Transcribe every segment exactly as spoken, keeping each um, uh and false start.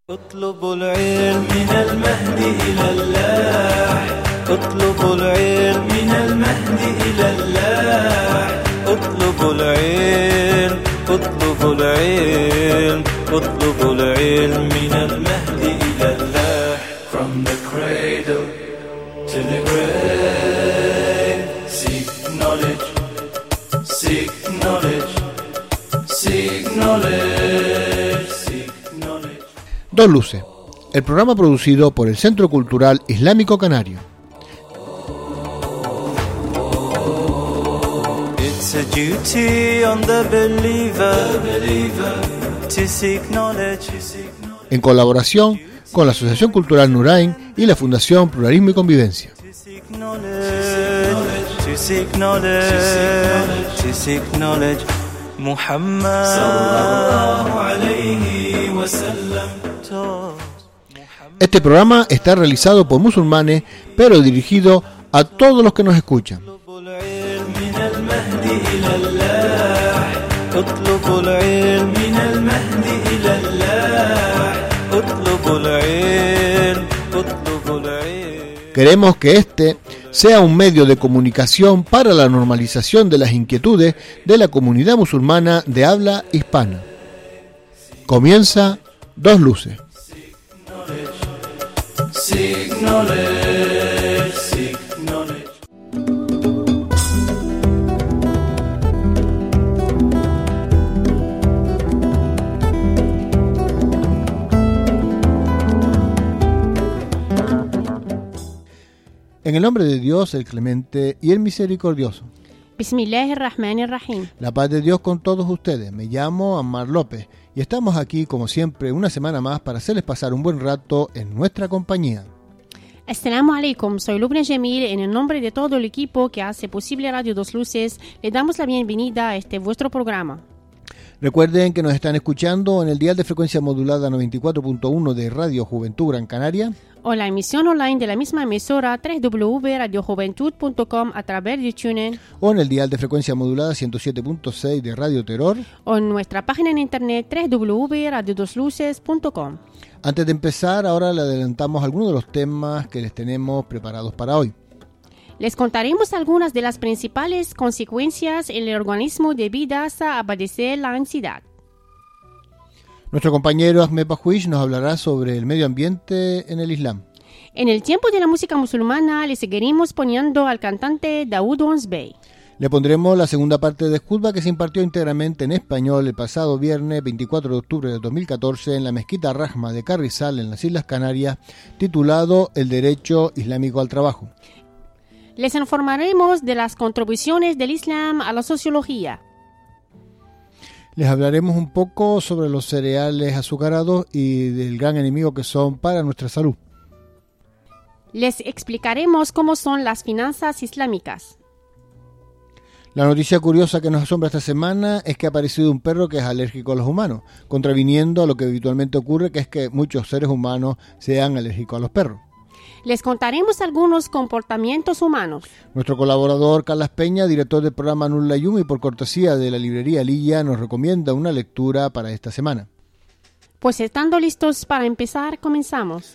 اطلبوا العلم من المهد إلى اللاح اطلبوا العلم من المهد إلى اللاح اطلبوا العلم اطلبوا العلم اطلبوا العلم من المهد إلى اللاح From the cradle to the grave Seek knowledge Seek knowledge Seek knowledge Seek knowledge Dos Luces, el programa producido por el Centro Cultural Islámico Canario. It's a duty on the believer, believer to seek knowledge, to seek knowledge. En colaboración con la Asociación Cultural Nurain y la Fundación Pluralismo y Convivencia. To seek knowledge, to seek knowledge, to seek knowledge. Muhammad sallallahu alayhi wa sallam. Este programa está realizado por musulmanes, pero dirigido a todos los que nos escuchan. Queremos que este sea un medio de comunicación para la normalización de las inquietudes de la comunidad musulmana de habla hispana. Comienza Dos Luces. Seek knowledge, seek knowledge. En el nombre de Dios, el Clemente y el Misericordioso. Bismillahirrahmanirrahim. La paz de Dios con todos ustedes. Me llamo Ammar López y estamos aquí, como siempre, una semana más para hacerles pasar un buen rato en nuestra compañía. Assalamu alaikum, soy Lubna Jamil. En el nombre de todo el equipo que hace posible Radio Dos Luces, le damos la bienvenida a este vuestro programa. Recuerden que nos están escuchando en el dial de frecuencia modulada noventa y cuatro punto uno de Radio Juventud Gran Canaria, o la emisión online de la misma emisora doble u doble u doble u punto radio juventud punto com a través de TuneIn, o en el dial de frecuencia modulada ciento siete punto seis de Radio Terror, o en nuestra página en internet doble u doble u doble u punto radio dos luces punto com. Antes de empezar, ahora le adelantamos algunos de los temas que les tenemos preparados para hoy. Les contaremos algunas de las principales consecuencias en el organismo debidas a padecer la ansiedad. Nuestro compañero Ahmed Bahuish nos hablará sobre el medio ambiente en el Islam. En el tiempo de la música musulmana le seguiremos poniendo al cantante Daoud Onsbey. Le pondremos la segunda parte de Khutba que se impartió íntegramente en español el pasado viernes veinticuatro de octubre de dos mil catorce en la mezquita Rahma de Carrizal en las Islas Canarias, titulado El derecho islámico al trabajo. Les informaremos de las contribuciones del Islam a la sociología. Les hablaremos un poco sobre los cereales azucarados y del gran enemigo que son para nuestra salud. Les explicaremos cómo son las finanzas islámicas. La noticia curiosa que nos asombra esta semana es que ha aparecido un perro que es alérgico a los humanos, contraviniendo a lo que habitualmente ocurre, que es que muchos seres humanos sean alérgicos a los perros. Les contaremos algunos comportamientos humanos. Nuestro colaborador Carlas Peña, director del programa Nur Layum y por cortesía de la librería Lilla, nos recomienda una lectura para esta semana. Pues estando listos para empezar, comenzamos.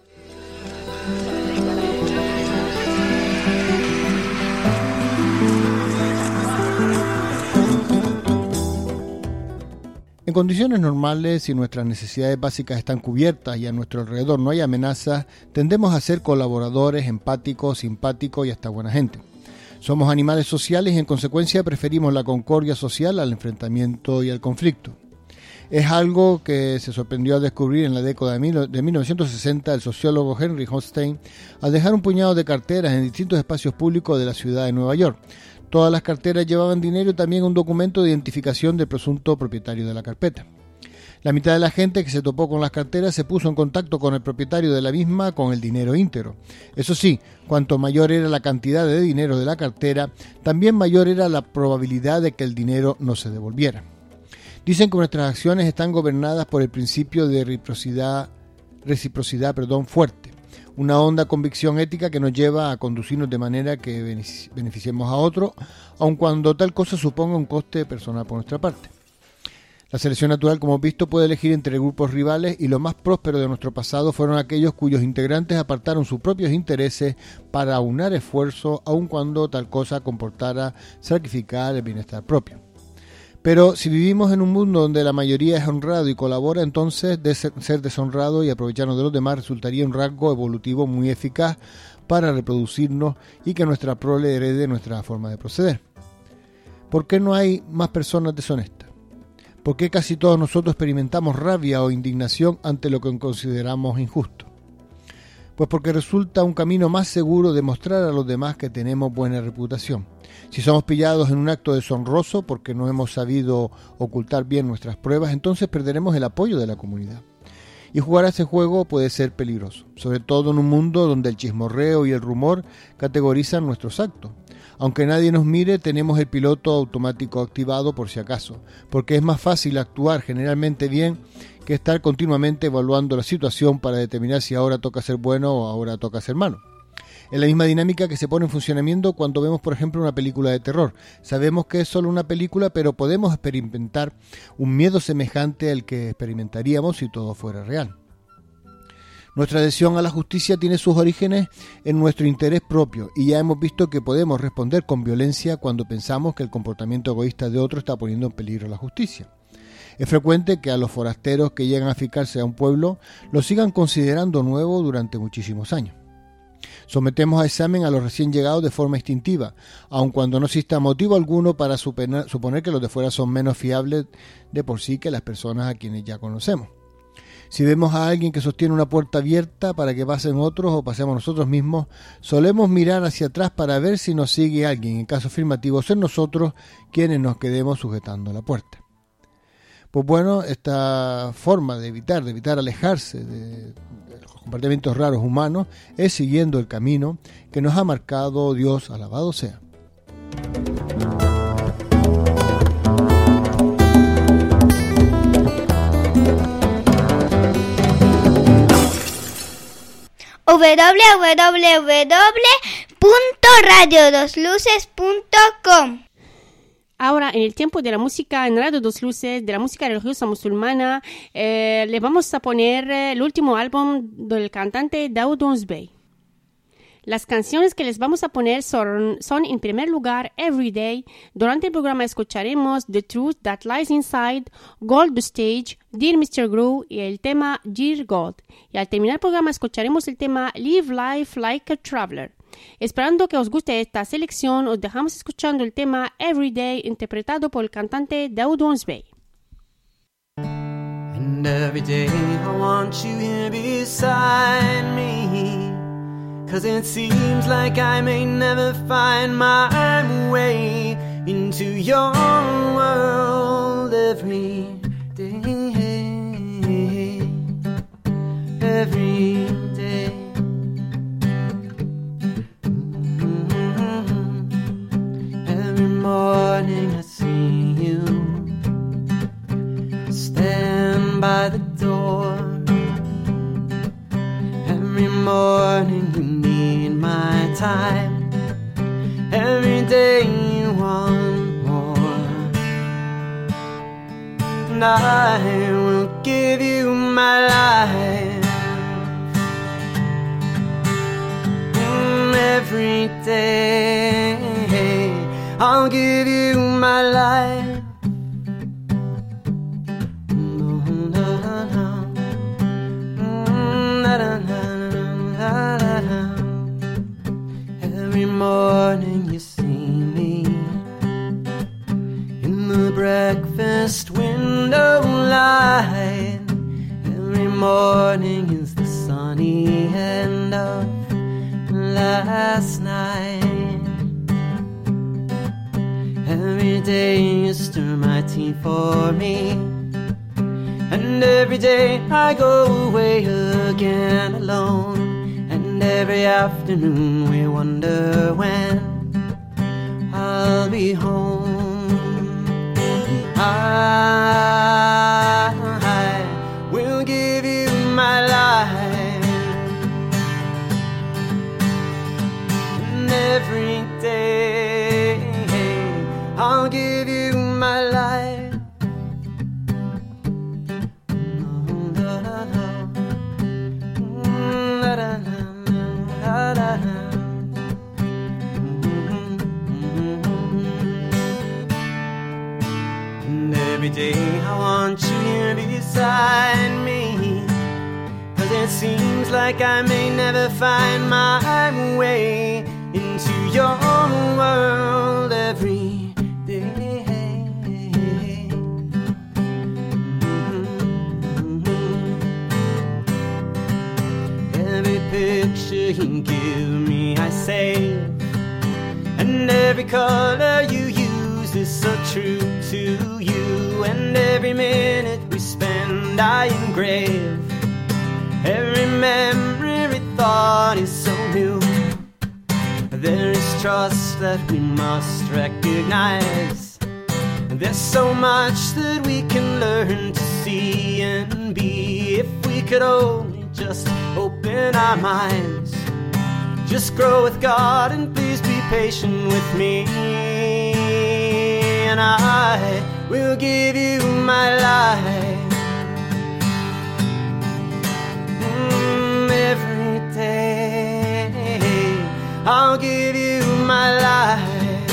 En condiciones normales, si nuestras necesidades básicas están cubiertas y a nuestro alrededor no hay amenazas, tendemos a ser colaboradores, empáticos, simpáticos y hasta buena gente. Somos animales sociales y en consecuencia preferimos la concordia social al enfrentamiento y al conflicto. Es algo que se sorprendió al descubrir en la década de mil novecientos sesenta el sociólogo Henry Hochstein al dejar un puñado de carteras en distintos espacios públicos de la ciudad de Nueva York. Todas las carteras llevaban dinero y también un documento de identificación del presunto propietario de la carpeta. La mitad de la gente que se topó con las carteras se puso en contacto con el propietario de la misma con el dinero íntegro. Eso sí, cuanto mayor era la cantidad de dinero de la cartera, también mayor era la probabilidad de que el dinero no se devolviera. Dicen que nuestras acciones están gobernadas por el principio de reciprocidad, reciprocidad perdón, fuerte. Una honda convicción ética que nos lleva a conducirnos de manera que beneficiemos a otro, aun cuando tal cosa suponga un coste personal por nuestra parte. La selección natural, como hemos visto, puede elegir entre grupos rivales y los más prósperos de nuestro pasado fueron aquellos cuyos integrantes apartaron sus propios intereses para aunar esfuerzo, aun cuando tal cosa comportara sacrificar el bienestar propio. Pero si vivimos en un mundo donde la mayoría es honrado y colabora, entonces de ser deshonrado y aprovecharnos de los demás resultaría un rasgo evolutivo muy eficaz para reproducirnos y que nuestra prole herede nuestra forma de proceder. ¿Por qué no hay más personas deshonestas? ¿Por qué casi todos nosotros experimentamos rabia o indignación ante lo que consideramos injusto? Pues porque resulta un camino más seguro demostrar a los demás que tenemos buena reputación. Si somos pillados en un acto deshonroso porque no hemos sabido ocultar bien nuestras pruebas, entonces perderemos el apoyo de la comunidad. Y jugar a ese juego puede ser peligroso, sobre todo en un mundo donde el chismorreo y el rumor categorizan nuestros actos. Aunque nadie nos mire, tenemos el piloto automático activado por si acaso, porque es más fácil actuar generalmente bien que estar continuamente evaluando la situación para determinar si ahora toca ser bueno o ahora toca ser malo. Es la misma dinámica que se pone en funcionamiento cuando vemos, por ejemplo, una película de terror. Sabemos que es solo una película, pero podemos experimentar un miedo semejante al que experimentaríamos si todo fuera real. Nuestra adhesión a la justicia tiene sus orígenes en nuestro interés propio y ya hemos visto que podemos responder con violencia cuando pensamos que el comportamiento egoísta de otro está poniendo en peligro la justicia. Es frecuente que a los forasteros que llegan a fijarse a un pueblo lo sigan considerando nuevo durante muchísimos años. Sometemos a examen a los recién llegados de forma instintiva, aun cuando no exista motivo alguno para suponer, suponer que los de fuera son menos fiables de por sí que las personas a quienes ya conocemos. Si vemos a alguien que sostiene una puerta abierta para que pasen otros o pasemos nosotros mismos, solemos mirar hacia atrás para ver si nos sigue alguien. En caso afirmativo, ser nosotros quienes nos quedemos sujetando la puerta. Pues bueno, esta forma de evitar, de evitar alejarse de, de los comportamientos raros humanos es siguiendo el camino que nos ha marcado Dios, alabado sea. doble u doble u doble u punto radio dos luces punto com. Ahora, en el tiempo de la música en Radio Dos Luces, de la música religiosa musulmana, eh, le vamos a poner eh, el último álbum del cantante Dawood Onsbey. Las canciones que les vamos a poner son, son en primer lugar Everyday. Durante el programa escucharemos The Truth That Lies Inside, Gold the Stage, Dear mister Groove y el tema Dear God. Y al terminar el programa escucharemos el tema Live Life Like a Traveler. Esperando que os guste esta selección, os dejamos escuchando el tema Everyday interpretado por el cantante Dawood Onsbey. And every day I want you here beside me, 'cause it seems like I may never find my way into your world every day, every day. Mm-hmm. Every morning I see you stand by the door. Every morning you need my time. Every day you want more. And I will give you my life. Mm, every day I'll give you my life. Every morning you see me in the breakfast window light. Every morning is the sunny end of last night. Every day you stir my tea for me, and every day I go away again alone. And every afternoon we wonder when I'll be home. I, I will give you my life. And every day I'll give you my life. like I may never find my way into your world every day. Every picture you give me I save, and every color you use is so true to you, and every minute we spend I engrave. Every memory, every thought is so new. There is trust that we must recognize. There's so much that we can learn to see and be if we could only just open our minds. Just grow with God and please be patient with me, and I will give you my life. Mm, every day I'll give you my life.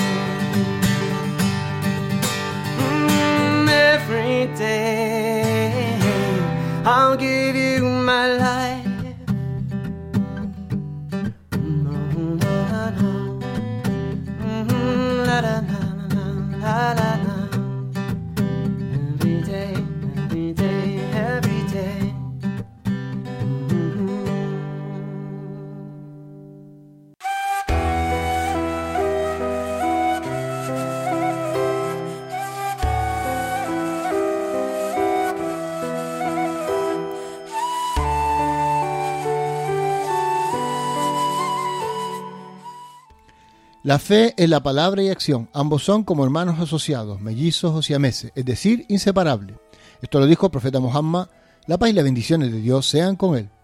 Mm, every day I'll give you my life. La la la la la. Every day, every day, every day. Mm-hmm. La fe es la palabra y acción. Ambos son como hermanos asociados, mellizos o siameses, es decir, inseparables. Esto lo dijo el profeta Muhammad. La paz y las bendiciones de Dios sean con él.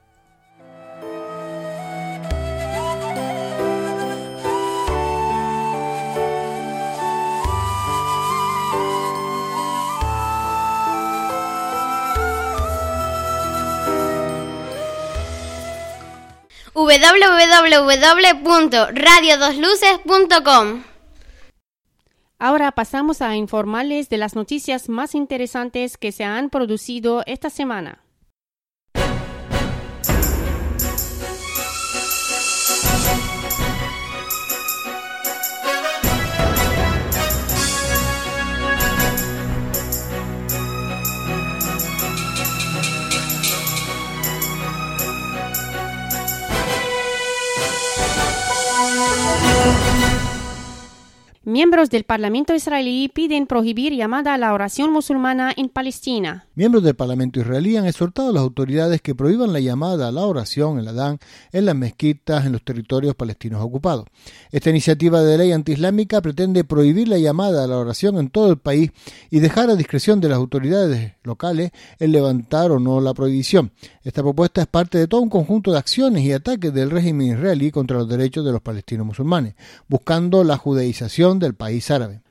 w w w punto radio dos luces punto com. Ahora pasamos a informarles de las noticias más interesantes que se han producido esta semana. Miembros del Parlamento israelí piden prohibir llamada a la oración musulmana en Palestina. Miembros del Parlamento israelí han exhortado a las autoridades que prohíban la llamada a la oración en la Adán, en las mezquitas, en los territorios palestinos ocupados. Esta iniciativa de ley antiislámica pretende prohibir la llamada a la oración en todo el país y dejar a discreción de las autoridades locales el levantar o no la prohibición. Esta propuesta es parte de todo un conjunto de acciones y ataques del régimen israelí contra los derechos de los palestinos musulmanes, buscando la judaización del país árabe.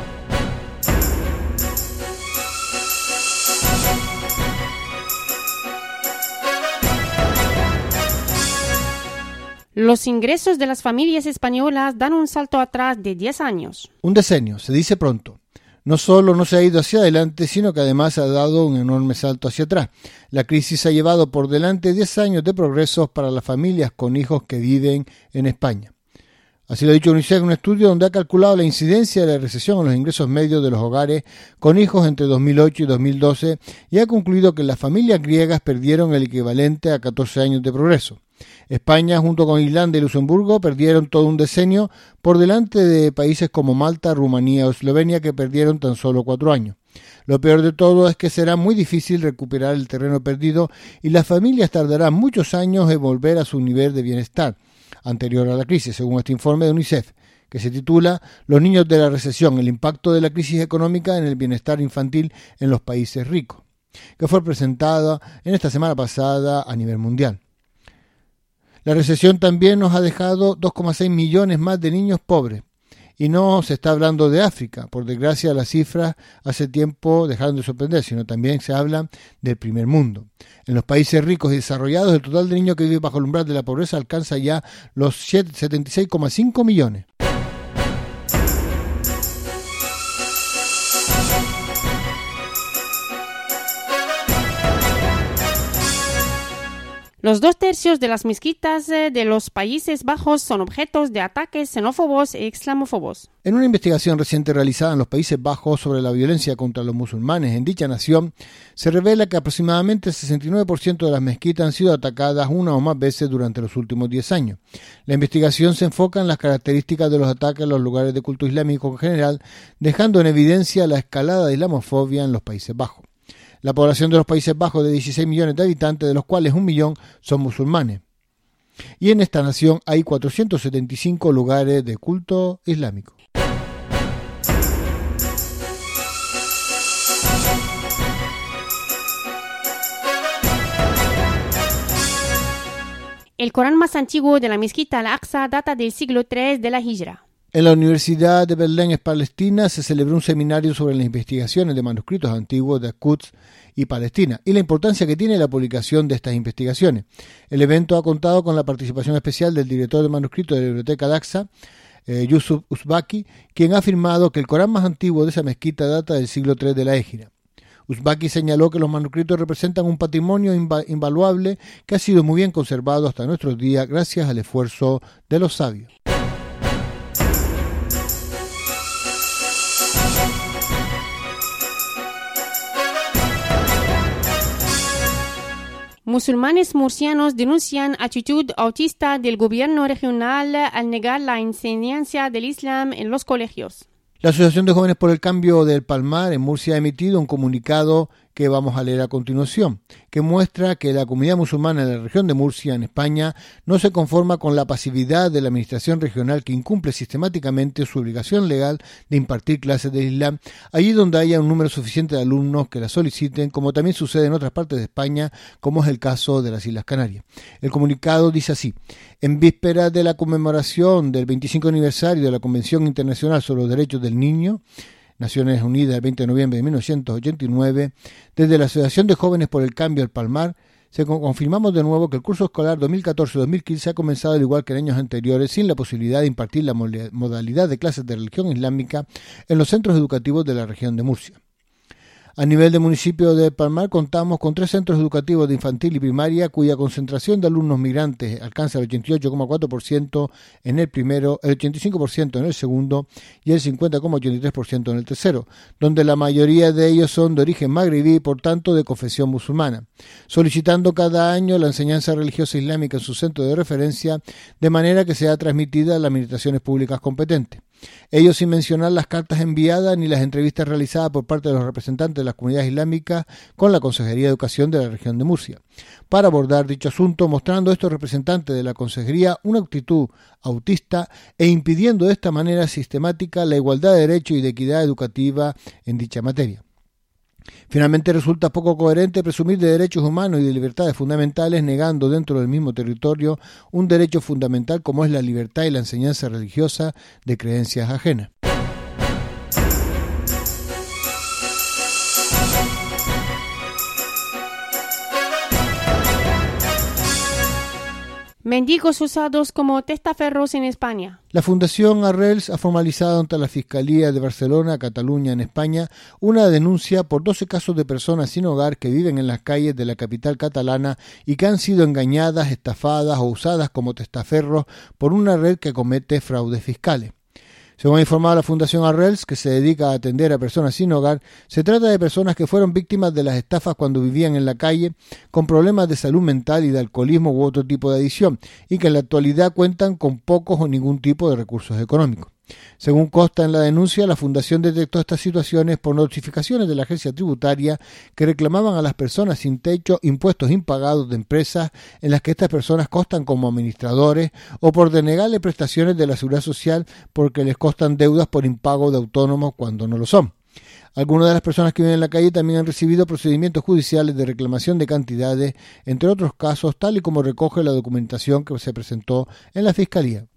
Los ingresos de las familias españolas dan un salto atrás de diez años. Un decenio, se dice pronto. No solo no se ha ido hacia adelante, sino que además ha dado un enorme salto hacia atrás. La crisis ha llevado por delante diez años de progresos para las familias con hijos que viven en España. Así lo ha dicho UNICEF en un estudio donde ha calculado la incidencia de la recesión en los ingresos medios de los hogares con hijos entre dos mil ocho y dos mil doce y ha concluido que las familias griegas perdieron el equivalente a catorce años de progreso. España, junto con Irlanda y Luxemburgo, perdieron todo un decenio por delante de países como Malta, Rumanía o Eslovenia, que perdieron tan solo cuatro años. Lo peor de todo es que será muy difícil recuperar el terreno perdido y las familias tardarán muchos años en volver a su nivel de bienestar anterior a la crisis, según este informe de UNICEF, que se titula Los niños de la recesión, el impacto de la crisis económica en el bienestar infantil en los países ricos, que fue presentada en esta semana pasada a nivel mundial. La recesión también nos ha dejado dos coma seis millones más de niños pobres. Y no se está hablando de África. Por desgracia, las cifras hace tiempo dejaron de sorprender, sino también se habla del primer mundo. En los países ricos y desarrollados, el total de niños que viven bajo el umbral de la pobreza alcanza ya los setenta y seis coma cinco millones. Los dos tercios de las mezquitas de los Países Bajos son objetos de ataques xenófobos e islamófobos. En una investigación reciente realizada en los Países Bajos sobre la violencia contra los musulmanes en dicha nación, se revela que aproximadamente el sesenta y nueve por ciento de las mezquitas han sido atacadas una o más veces durante los últimos diez años. La investigación se enfoca en las características de los ataques a los lugares de culto islámico en general, dejando en evidencia la escalada de islamofobia en los Países Bajos. La población de los Países Bajos es de dieciséis millones de habitantes, de los cuales un millón son musulmanes. Y en esta nación hay cuatrocientos setenta y cinco lugares de culto islámico. El Corán más antiguo de la mezquita Al-Aqsa data del siglo tres de la Hijra. En la Universidad de Belén, Palestina, se celebró un seminario sobre las investigaciones de manuscritos antiguos de Quds y Palestina y la importancia que tiene la publicación de estas investigaciones. El evento ha contado con la participación especial del director de manuscritos de la Biblioteca Al-Aqsa, eh, Yusuf Uzbaki, quien ha afirmado que el Corán más antiguo de esa mezquita data del siglo tres de la Égira. Uzbaki señaló que los manuscritos representan un patrimonio inva- invaluable que ha sido muy bien conservado hasta nuestros días gracias al esfuerzo de los sabios. Musulmanes murcianos denuncian actitud autista del gobierno regional al negar la enseñanza del Islam en los colegios. La Asociación de Jóvenes por el Cambio del Palmar en Murcia ha emitido un comunicado que vamos a leer a continuación, que muestra que la comunidad musulmana en la región de Murcia, en España, no se conforma con la pasividad de la administración regional que incumple sistemáticamente su obligación legal de impartir clases de Islam allí donde haya un número suficiente de alumnos que la soliciten, como también sucede en otras partes de España, como es el caso de las Islas Canarias. El comunicado dice así: en víspera de la conmemoración del veinticinco aniversario de la Convención Internacional sobre los Derechos del Niño, Naciones Unidas, el veinte de noviembre de mil novecientos ochenta y nueve, desde la Asociación de Jóvenes por el Cambio del Palmar, se confirmamos de nuevo que el curso escolar dos mil catorce dos mil quince ha comenzado al igual que en años anteriores, sin la posibilidad de impartir la modalidad de clases de religión islámica en los centros educativos de la región de Murcia. A nivel del municipio de Palmar contamos con tres centros educativos de infantil y primaria cuya concentración de alumnos migrantes alcanza el ochenta y ocho coma cuatro por ciento en el primero, el ochenta y cinco por ciento en el segundo y el cincuenta coma ochenta y tres por ciento en el tercero, donde la mayoría de ellos son de origen magrebí y por tanto de confesión musulmana, solicitando cada año la enseñanza religiosa islámica en su centro de referencia de manera que sea transmitida a las administraciones públicas competentes. Ello sin mencionar las cartas enviadas ni las entrevistas realizadas por parte de los representantes de las comunidades islámicas con la Consejería de Educación de la región de Murcia, para abordar dicho asunto, mostrando a estos representantes de la Consejería una actitud autista e impidiendo de esta manera sistemática la igualdad de derechos y de equidad educativa en dicha materia. Finalmente resulta poco coherente presumir de derechos humanos y de libertades fundamentales negando dentro del mismo territorio un derecho fundamental como es la libertad y la enseñanza religiosa de creencias ajenas. Mendigos usados como testaferros en España. La Fundación Arrels ha formalizado ante la Fiscalía de Barcelona, Cataluña, en España, una denuncia por doce casos de personas sin hogar que viven en las calles de la capital catalana y que han sido engañadas, estafadas o usadas como testaferros por una red que comete fraudes fiscales. Según ha informado la Fundación Arrels, que se dedica a atender a personas sin hogar, se trata de personas que fueron víctimas de las estafas cuando vivían en la calle, con problemas de salud mental y de alcoholismo u otro tipo de adicción, y que en la actualidad cuentan con pocos o ningún tipo de recursos económicos. Según consta en la denuncia, la Fundación detectó estas situaciones por notificaciones de la agencia tributaria que reclamaban a las personas sin techo impuestos impagados de empresas en las que estas personas constan como administradores o por denegarle prestaciones de la seguridad social porque les costan deudas por impago de autónomos cuando no lo son. Algunas de las personas que viven en la calle también han recibido procedimientos judiciales de reclamación de cantidades, entre otros casos, tal y como recoge la documentación que se presentó en la Fiscalía.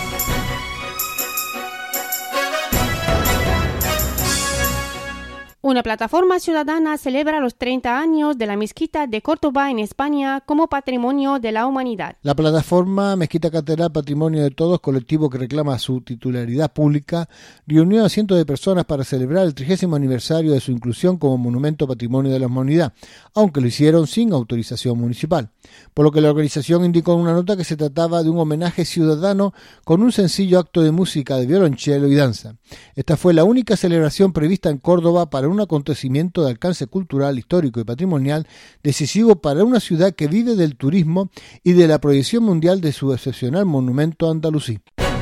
Un Una plataforma ciudadana celebra los treinta años de la Mezquita de Córdoba en España como Patrimonio de la Humanidad. La plataforma Mezquita Catedral Patrimonio de Todos, colectivo que reclama su titularidad pública, reunió a cientos de personas para celebrar el trigésimo aniversario de su inclusión como Monumento Patrimonio de la Humanidad, aunque lo hicieron sin autorización municipal. Por lo que la organización indicó en una nota que se trataba de un homenaje ciudadano con un sencillo acto de música de violonchelo y danza. Esta fue la única celebración prevista en Córdoba para un acontecimiento de alcance cultural, histórico y patrimonial decisivo para una ciudad que vive del turismo y de la proyección mundial de su excepcional monumento andalusí.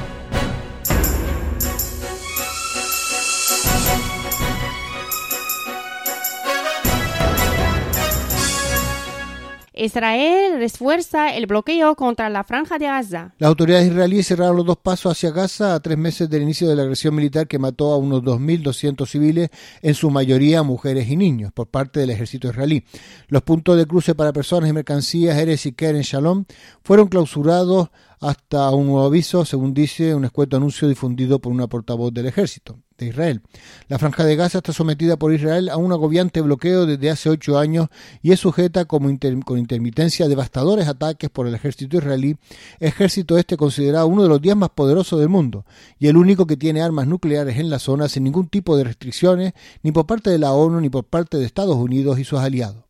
Israel refuerza el bloqueo contra la Franja de Gaza. Las autoridades israelíes cerraron los dos pasos hacia Gaza a tres meses del inicio de la agresión militar que mató a unos dos mil doscientos civiles, en su mayoría mujeres y niños, por parte del ejército israelí. Los puntos de cruce para personas y mercancías Erez y Keren Shalom fueron clausurados hasta un nuevo aviso, según dice un escueto anuncio difundido por una portavoz del ejército de Israel. La Franja de Gaza está sometida por Israel a un agobiante bloqueo desde hace ocho años y es sujeta como inter, con intermitencia a devastadores ataques por el ejército israelí, ejército este considerado uno de los diez más poderosos del mundo y el único que tiene armas nucleares en la zona sin ningún tipo de restricciones ni por parte de la ONU ni por parte de Estados Unidos y sus aliados.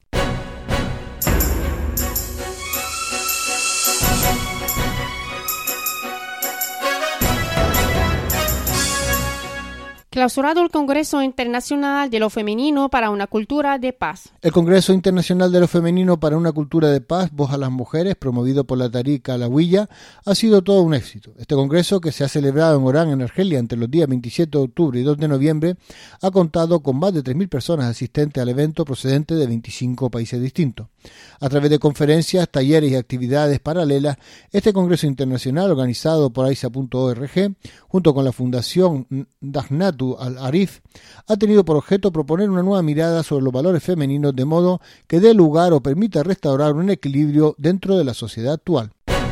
Clausurado el Congreso Internacional de lo Femenino para una Cultura de Paz. El Congreso Internacional de lo Femenino para una Cultura de Paz, Voz a las Mujeres, promovido por la Tariq Alawiya, ha sido todo un éxito. Este congreso, que se ha celebrado en Orán, en Argelia, entre los días veintisiete de octubre y dos de noviembre, ha contado con más de tres mil personas asistentes al evento procedentes de veinticinco países distintos. A través de conferencias, talleres y actividades paralelas, este Congreso Internacional, organizado por aisa punto org, junto con la Fundación Dahnatu Al-Arif, ha tenido por objeto proponer una nueva mirada sobre los valores femeninos de modo que dé lugar o permita restaurar un equilibrio dentro de la sociedad actual.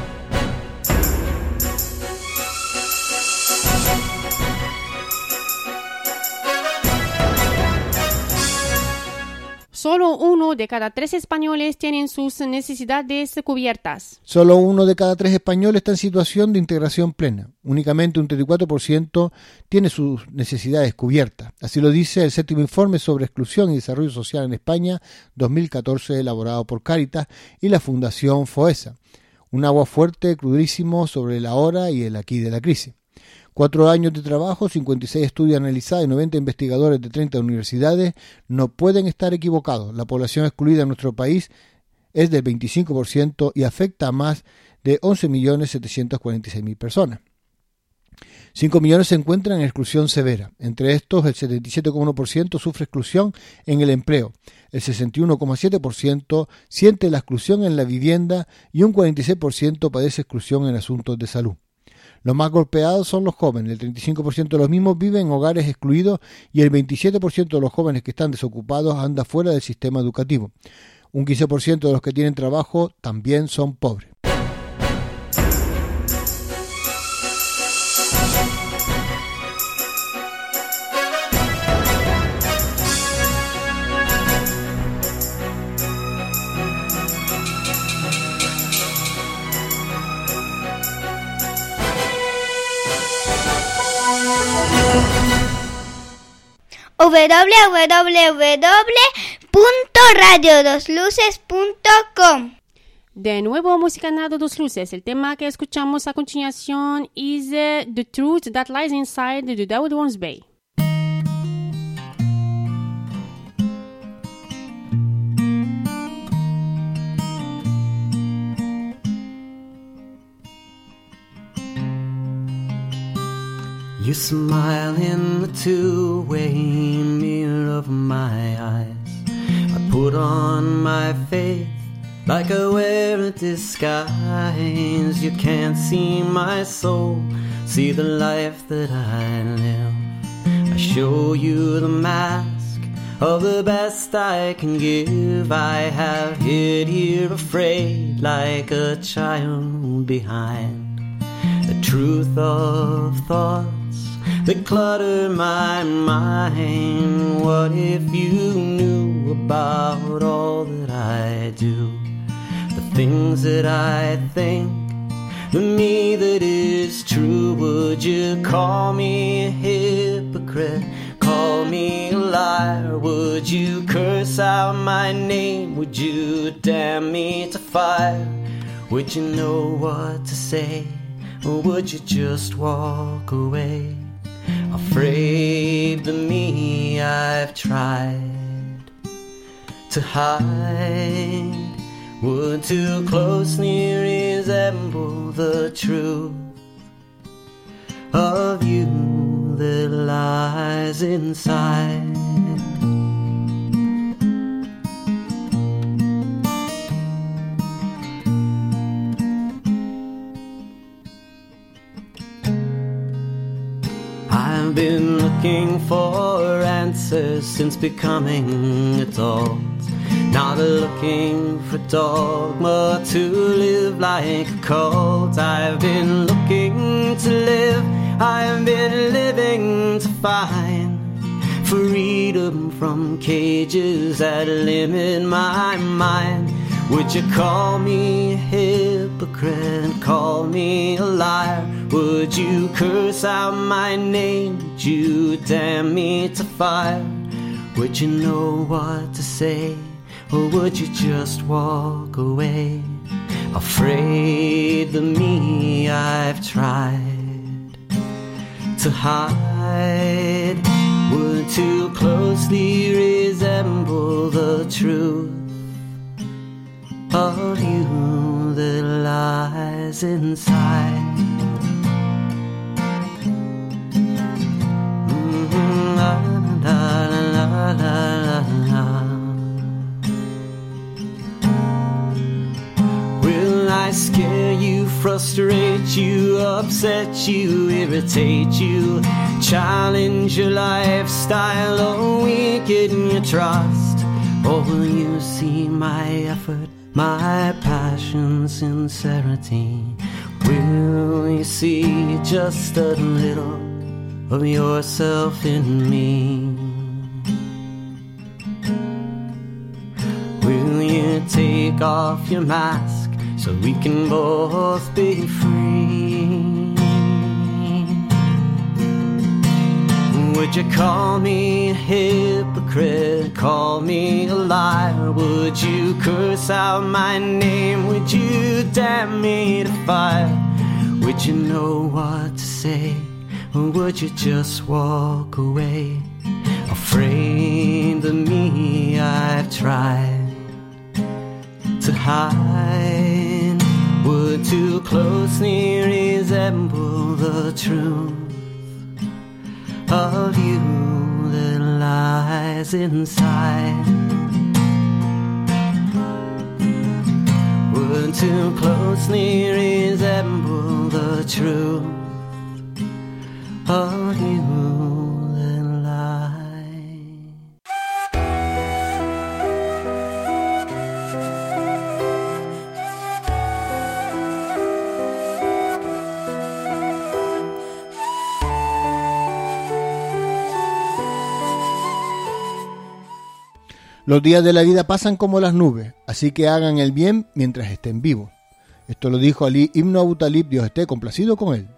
Solo uno de cada tres españoles tienen sus necesidades cubiertas. Solo uno de cada tres españoles está en situación de integración plena. Únicamente un treinta y cuatro por ciento tiene sus necesidades cubiertas. Así lo dice el séptimo informe sobre exclusión y desarrollo social en España dos mil catorce, elaborado por Cáritas y la Fundación FOESA. Un agua fuerte, crudísimo sobre el ahora y el aquí de la crisis. Cuatro años de trabajo, cincuenta y seis estudios analizados y noventa investigadores de treinta universidades no pueden estar equivocados. La población excluida en nuestro país es del veinticinco por ciento y afecta a más de once millones setecientos cuarenta y seis mil personas. cinco millones se encuentran en exclusión severa. Entre estos, el setenta y siete coma uno por ciento sufre exclusión en el empleo, el sesenta y uno coma siete por ciento siente la exclusión en la vivienda y un cuarenta y seis por ciento padece exclusión en asuntos de salud. Los más golpeados son los jóvenes. El treinta y cinco por ciento de los mismos viven en hogares excluidos y el veintisiete por ciento de los jóvenes que están desocupados anda fuera del sistema educativo. Un quince por ciento de los que tienen trabajo también son pobres. w w w punto radio dos luces punto com. De nuevo, música en Radio Dos Luces. El tema que escuchamos a continuación es uh, The Truth That Lies Inside de Dawood Wonsby. You smile in the two-way mirror of my eyes. I put on my faith like I wear a disguise. You can't see my soul, see the life that I live. I show you the mask of the best I can give. I have hid here afraid like a child behind the truth of thoughts that clutter my mind. What if you knew about all that I do, the things that I think, the me that is true? Would you call me a hypocrite, call me a liar? Would you curse out my name? Would you damn me to fire? Would you know what to say, or would you just walk away? Afraid of me, I've tried to hide, would too closely resemble the truth of you that lies inside. I've been looking for answers since becoming adult, not looking for dogma to live like a cult. I've been looking to live, I've been living to find freedom from cages that limit my mind. Would you call me a hypocrite, call me a liar? Would you curse out my name? Would you damn me to fire? Would you know what to say, or would you just walk away? Afraid of me, I've tried to hide, would too closely resemble the truth of you that lies inside. Mm-hmm, la, la, la, la, la, la. Will I scare you, frustrate you, upset you, irritate you, challenge your lifestyle, or weaken your trust? Or will you see my effort, my passion, sincerity? Will you see just a little of yourself in me? Will you take off your mask so we can both be free? Would you call me a hypocrite, call me a liar? Would you curse out my name? Would you damn me to fire? Would you know what to say, or would you just walk away? Afraid of me, I've tried to hide, would too closely resemble the truth of you that lies inside. Would too closely resemble the truth of you that lies. Los días de la vida pasan como las nubes, así que hagan el bien mientras estén vivos. Esto lo dijo Ali Ibn Abu Talib, Dios esté complacido con él.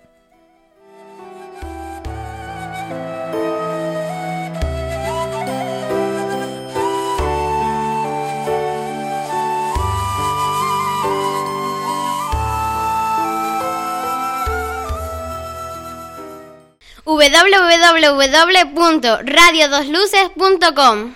w w w punto radio dos luces punto com.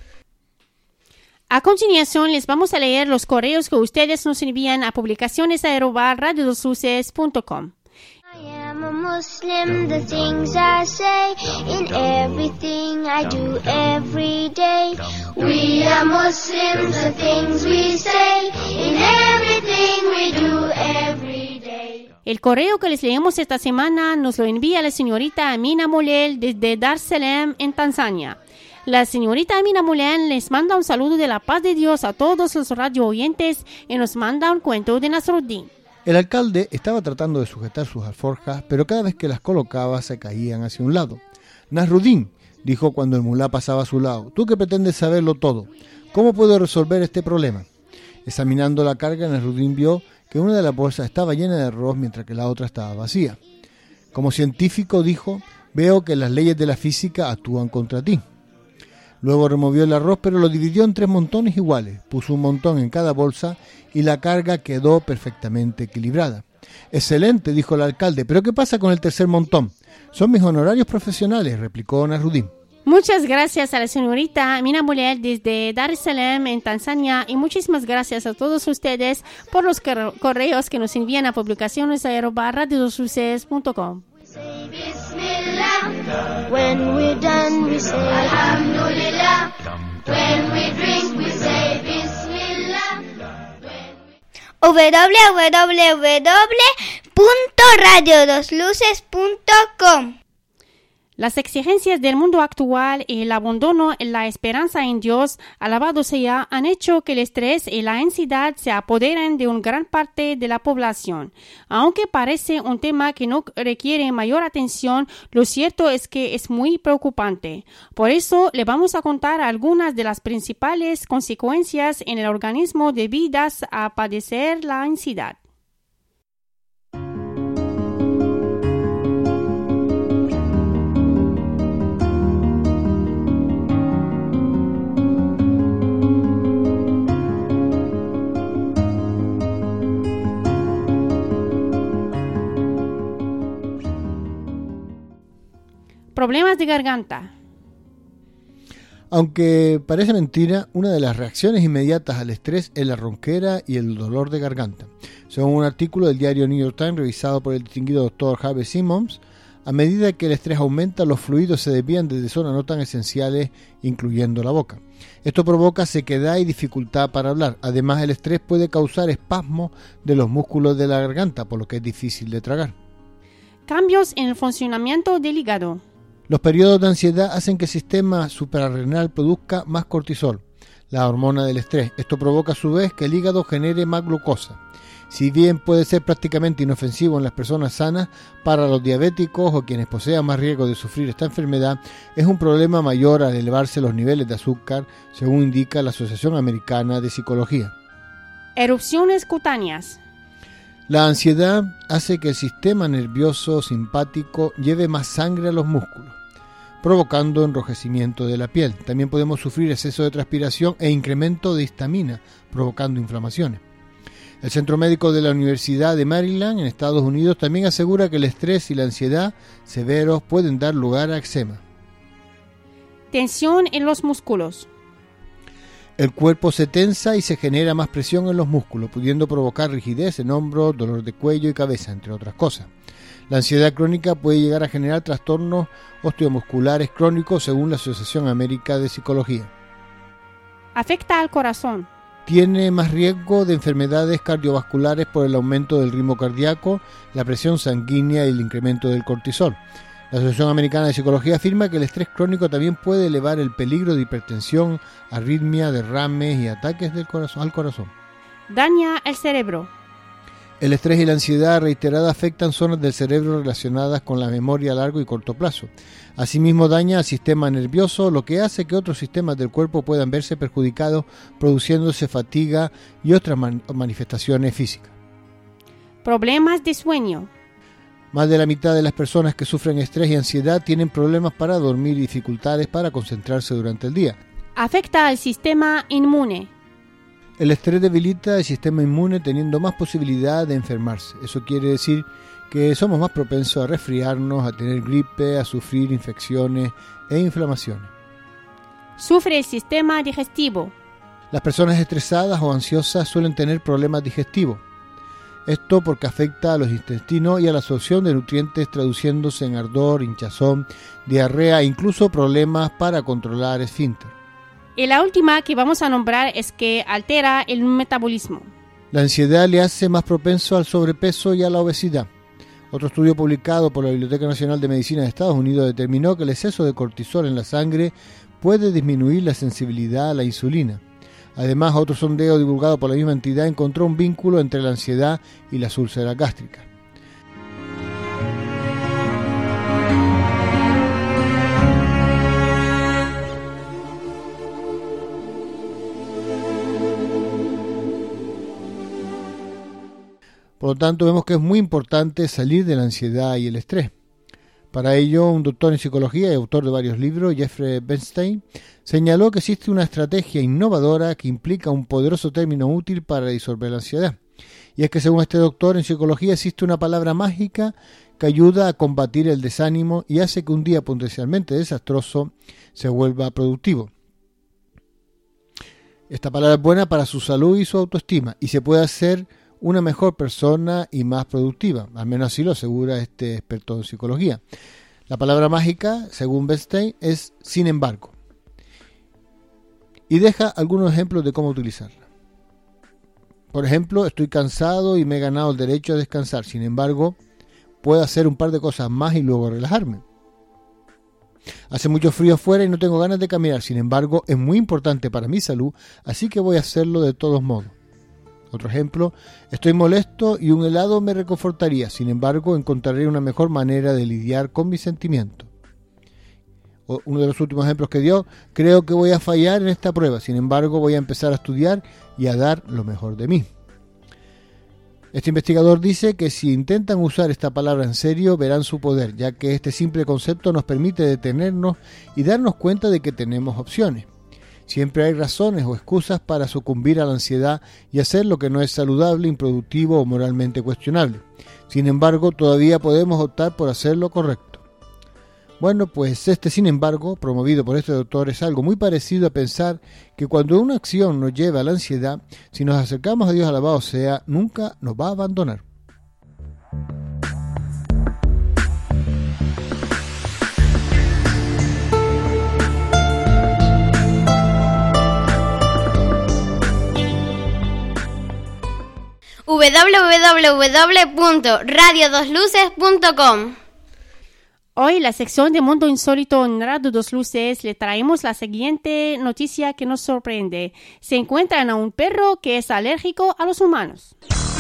A continuación les vamos a leer los correos que ustedes nos envían a publicaciones arroba radio dos luces punto com. I am a Muslim, the things I say, in everything I do every day. We are Muslims, the things we say, in everything we do every day. El correo que les leemos esta semana nos lo envía la señorita Amina Molel desde Dar es Salaam en Tanzania. La señorita Amina Molel les manda un saludo de la paz de Dios a todos los radio oyentes y nos manda un cuento de Nasruddin. El alcalde estaba tratando de sujetar sus alforjas, pero cada vez que las colocaba se caían hacia un lado. Nasruddin, dijo cuando el mulá pasaba a su lado, tú que pretendes saberlo todo, ¿cómo puedo resolver este problema? Examinando la carga, Nasruddin vio que una de las bolsas estaba llena de arroz mientras que la otra estaba vacía. Como científico, dijo, veo que las leyes de la física actúan contra ti. Luego removió el arroz, pero lo dividió en tres montones iguales, puso un montón en cada bolsa y la carga quedó perfectamente equilibrada. Excelente, dijo el alcalde, pero ¿qué pasa con el tercer montón? Son mis honorarios profesionales, replicó Nasruddin. Muchas gracias a la señorita Mina Mulel desde Dar es Salaam en Tanzania y muchísimas gracias a todos ustedes por los correos que nos envían a publicaciones arroba radio dos luces punto com. When we're done, we say Alhamdulillah. When we drink, we say Bismillah. w w w punto radio dos luces punto com. Las exigencias del mundo actual y el abandono en la esperanza en Dios, alabado sea, han hecho que el estrés y la ansiedad se apoderen de una gran parte de la población. Aunque parece un tema que no requiere mayor atención, lo cierto es que es muy preocupante. Por eso le vamos a contar algunas de las principales consecuencias en el organismo debidas a padecer la ansiedad. Problemas de garganta. Aunque parece mentira, una de las reacciones inmediatas al estrés es la ronquera y el dolor de garganta. Según un artículo del diario New York Times revisado por el distinguido doctor Harvey Simmons, a medida que el estrés aumenta, los fluidos se desvían desde zonas no tan esenciales, incluyendo la boca. Esto provoca sequedad y dificultad para hablar. Además, el estrés puede causar espasmos de los músculos de la garganta, por lo que es difícil de tragar. Cambios en el funcionamiento del hígado. Los periodos de ansiedad hacen que el sistema suprarrenal produzca más cortisol, la hormona del estrés. Esto provoca a su vez que el hígado genere más glucosa. Si bien puede ser prácticamente inofensivo en las personas sanas, para los diabéticos o quienes posean más riesgo de sufrir esta enfermedad, es un problema mayor al elevarse los niveles de azúcar, según indica la Asociación Americana de Psicología. Erupciones cutáneas. La ansiedad hace que el sistema nervioso simpático lleve más sangre a los músculos, provocando enrojecimiento de la piel. También podemos sufrir exceso de transpiración e incremento de histamina, provocando inflamaciones. El Centro Médico de la Universidad de Maryland, en Estados Unidos, también asegura que el estrés y la ansiedad severos pueden dar lugar a eczema. Tensión en los músculos. El cuerpo se tensa y se genera más presión en los músculos, pudiendo provocar rigidez en hombros, dolor de cuello y cabeza, entre otras cosas. La ansiedad crónica puede llegar a generar trastornos osteomusculares crónicos, según la Asociación Americana de Psicología. Afecta al corazón. Tiene más riesgo de enfermedades cardiovasculares por el aumento del ritmo cardíaco, la presión sanguínea y el incremento del cortisol. La Asociación Americana de Psicología afirma que el estrés crónico también puede elevar el peligro de hipertensión, arritmia, derrames y ataques del corazón, al corazón. Daña el cerebro. El estrés y la ansiedad reiterada afectan zonas del cerebro relacionadas con la memoria a largo y corto plazo. Asimismo, daña al sistema nervioso, lo que hace que otros sistemas del cuerpo puedan verse perjudicados, produciéndose fatiga y otras man- manifestaciones físicas. Problemas de sueño. Más de la mitad de las personas que sufren estrés y ansiedad tienen problemas para dormir y dificultades para concentrarse durante el día. Afecta al sistema inmune. El estrés debilita el sistema inmune, teniendo más posibilidad de enfermarse. Eso quiere decir que somos más propensos a resfriarnos, a tener gripe, a sufrir infecciones e inflamaciones. Sufre el sistema digestivo. Las personas estresadas o ansiosas suelen tener problemas digestivos. Esto porque afecta a los intestinos y a la absorción de nutrientes, traduciéndose en ardor, hinchazón, diarrea e incluso problemas para controlar esfínter. Y la última que vamos a nombrar es que altera el metabolismo. La ansiedad le hace más propenso al sobrepeso y a la obesidad. Otro estudio publicado por la Biblioteca Nacional de Medicina de Estados Unidos determinó que el exceso de cortisol en la sangre puede disminuir la sensibilidad a la insulina. Además, otro sondeo divulgado por la misma entidad encontró un vínculo entre la ansiedad y las úlceras gástricas. Por lo tanto, vemos que es muy importante salir de la ansiedad y el estrés. Para ello, un doctor en psicología y autor de varios libros, Jeffrey Bernstein, señaló que existe una estrategia innovadora que implica un poderoso término útil para disolver la ansiedad. Y es que, según este doctor en psicología, existe una palabra mágica que ayuda a combatir el desánimo y hace que un día potencialmente desastroso se vuelva productivo. Esta palabra es buena para su salud y su autoestima, y se puede hacer una mejor persona y más productiva, al menos así lo asegura este experto en psicología. La palabra mágica, según Bernstein, es sin embargo, y deja algunos ejemplos de cómo utilizarla. Por ejemplo, estoy cansado y me he ganado el derecho a descansar, sin embargo, puedo hacer un par de cosas más y luego relajarme. Hace mucho frío afuera y no tengo ganas de caminar, sin embargo, es muy importante para mi salud, así que voy a hacerlo de todos modos. Otro ejemplo, estoy molesto y un helado me reconfortaría, sin embargo encontraré una mejor manera de lidiar con mis sentimientos. O uno de los últimos ejemplos que dio, creo que voy a fallar en esta prueba, sin embargo voy a empezar a estudiar y a dar lo mejor de mí. Este investigador dice que si intentan usar esta palabra en serio verán su poder, ya que este simple concepto nos permite detenernos y darnos cuenta de que tenemos opciones. Siempre hay razones o excusas para sucumbir a la ansiedad y hacer lo que no es saludable, improductivo o moralmente cuestionable. Sin embargo, todavía podemos optar por hacer lo correcto. Bueno, pues este sin embargo, promovido por este doctor, es algo muy parecido a pensar que cuando una acción nos lleva a la ansiedad, si nos acercamos a Dios alabado sea, nunca nos va a abandonar. doble u doble u doble u punto radio dos luces punto com. Hoy, en la sección de Mundo Insólito en Radio Dos Luces, le traemos la siguiente noticia que nos sorprende. Se encuentran a un perro que es alérgico a los humanos.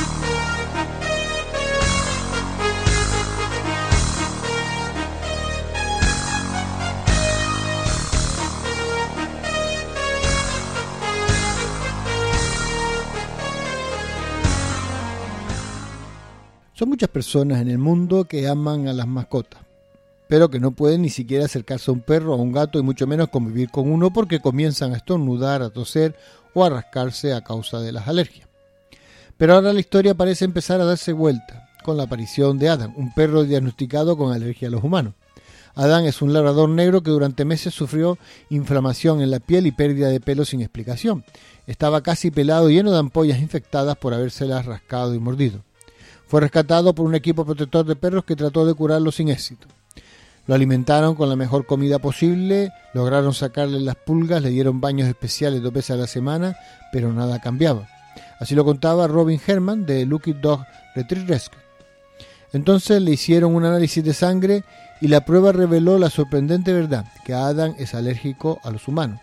Son muchas personas en el mundo que aman a las mascotas, pero que no pueden ni siquiera acercarse a un perro o a un gato y mucho menos convivir con uno porque comienzan a estornudar, a toser o a rascarse a causa de las alergias. Pero ahora la historia parece empezar a darse vuelta con la aparición de Adam, un perro diagnosticado con alergia a los humanos. Adam es un labrador negro que durante meses sufrió inflamación en la piel y pérdida de pelo sin explicación. Estaba casi pelado, lleno de ampollas infectadas por habérselas rascado y mordido. Fue rescatado por un equipo protector de perros que trató de curarlo sin éxito. Lo alimentaron con la mejor comida posible, lograron sacarle las pulgas, le dieron baños especiales dos veces a la semana, pero nada cambiaba. Así lo contaba Robin Herman de Lucky Dog Retrieve Rescue. Entonces le hicieron un análisis de sangre y la prueba reveló la sorprendente verdad, que Adam es alérgico a los humanos.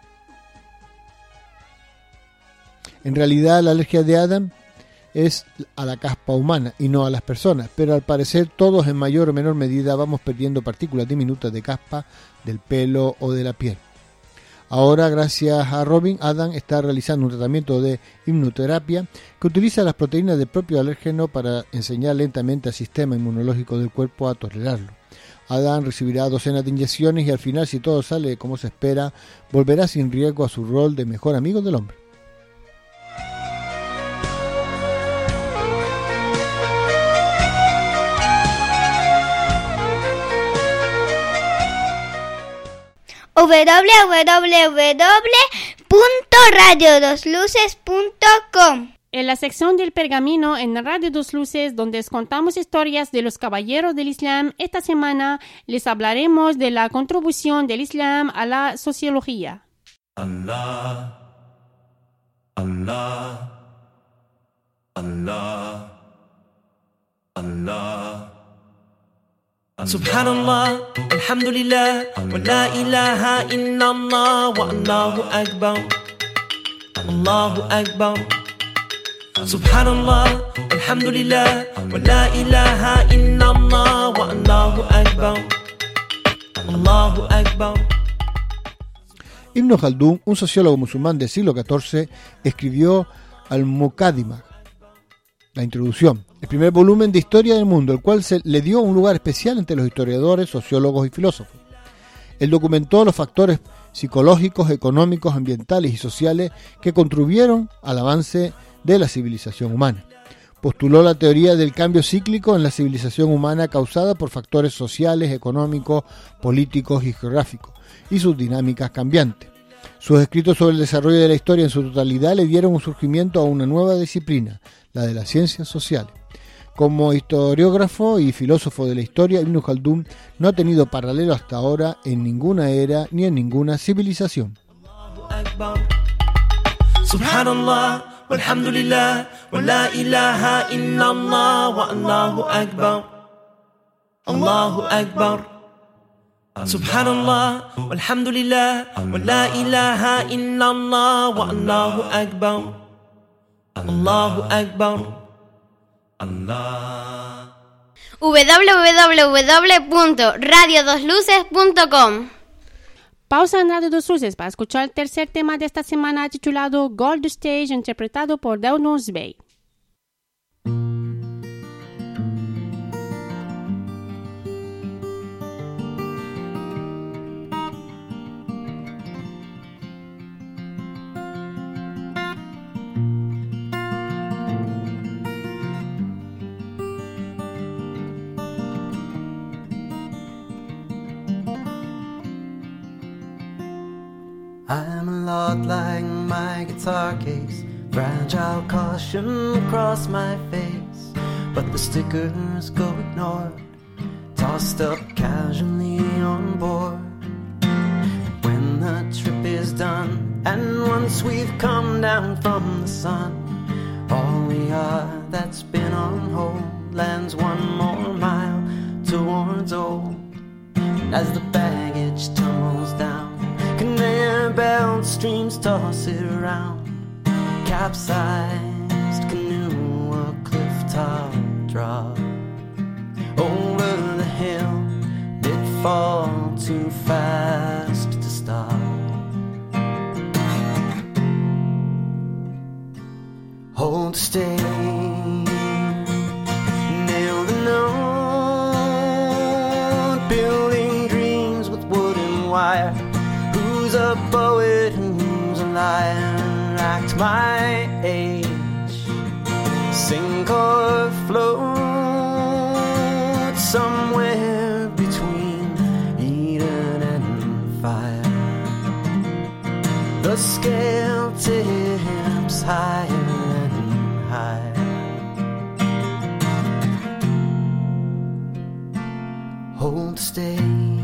En realidad la alergia de Adam es a la caspa humana y no a las personas, pero al parecer todos en mayor o menor medida vamos perdiendo partículas diminutas de caspa del pelo o de la piel. Ahora, gracias a Robin, Adam está realizando un tratamiento de hipnoterapia que utiliza las proteínas del propio alérgeno para enseñar lentamente al sistema inmunológico del cuerpo a tolerarlo. Adam recibirá docenas de inyecciones y al final, si todo sale como se espera, volverá sin riesgo a su rol de mejor amigo del hombre. doble u doble u doble u punto radio dos luces punto com. En la sección del pergamino en Radio Dos Luces, donde les contamos historias de los caballeros del Islam, esta semana les hablaremos de la contribución del Islam a la sociología. Allah, Allah, Allah, Allah. Subhanallah, alhamdulillah, wa la ilaha illallah, wa Allahu akbar. Allahu Akbar. Subhanallah, alhamdulillah, wa la ilaha illallah, wa Allahu Akbar. Allahu Akbar. Ibn Khaldun, un sociólogo musulmán del siglo catorce, escribió Al-Muqaddimah, la introducción, el primer volumen de historia del mundo, el cual se le dio un lugar especial entre los historiadores, sociólogos y filósofos. Él documentó los factores psicológicos, económicos, ambientales y sociales que contribuyeron al avance de la civilización humana. Postuló la teoría del cambio cíclico en la civilización humana causada por factores sociales, económicos, políticos y geográficos, y sus dinámicas cambiantes. Sus escritos sobre el desarrollo de la historia en su totalidad le dieron un surgimiento a una nueva disciplina, la de las ciencias sociales. Como historiógrafo y filósofo de la historia, Ibn Khaldun no ha tenido paralelo hasta ahora en ninguna era ni en ninguna civilización. Subhanallah, walhamdulillah, wa la ilaha illallah, wa Allahu Akbar. Allahu Akbar. Subhanallah, walhamdulillah, wa la ilaha illallah, wa Allahu Akbar. Allahu Akbar. Allah. w w w punto radio dos luces punto com. Pausa en Radio Dos Luces para escuchar el tercer tema de esta semana titulado Gold Stage, interpretado por Daud Bey. I'm a lot like my guitar case, fragile caution across my face, but the stickers go ignored, tossed up casually on board. When the trip is done, and once we've come down from the sun, all we are that's been on hold lands one more mile towards old. And as the baggage tumbles down, conveyor belt streams toss it around. Capsized canoe, a cliff top drop over the hill. Did fall too fast to stop. Hold stay, nail the note, building dreams with wood and wire. Who's a poet and who's a liar? Act my age, sink or float somewhere between Eden and fire. The scale tips higher and higher. Hold stay.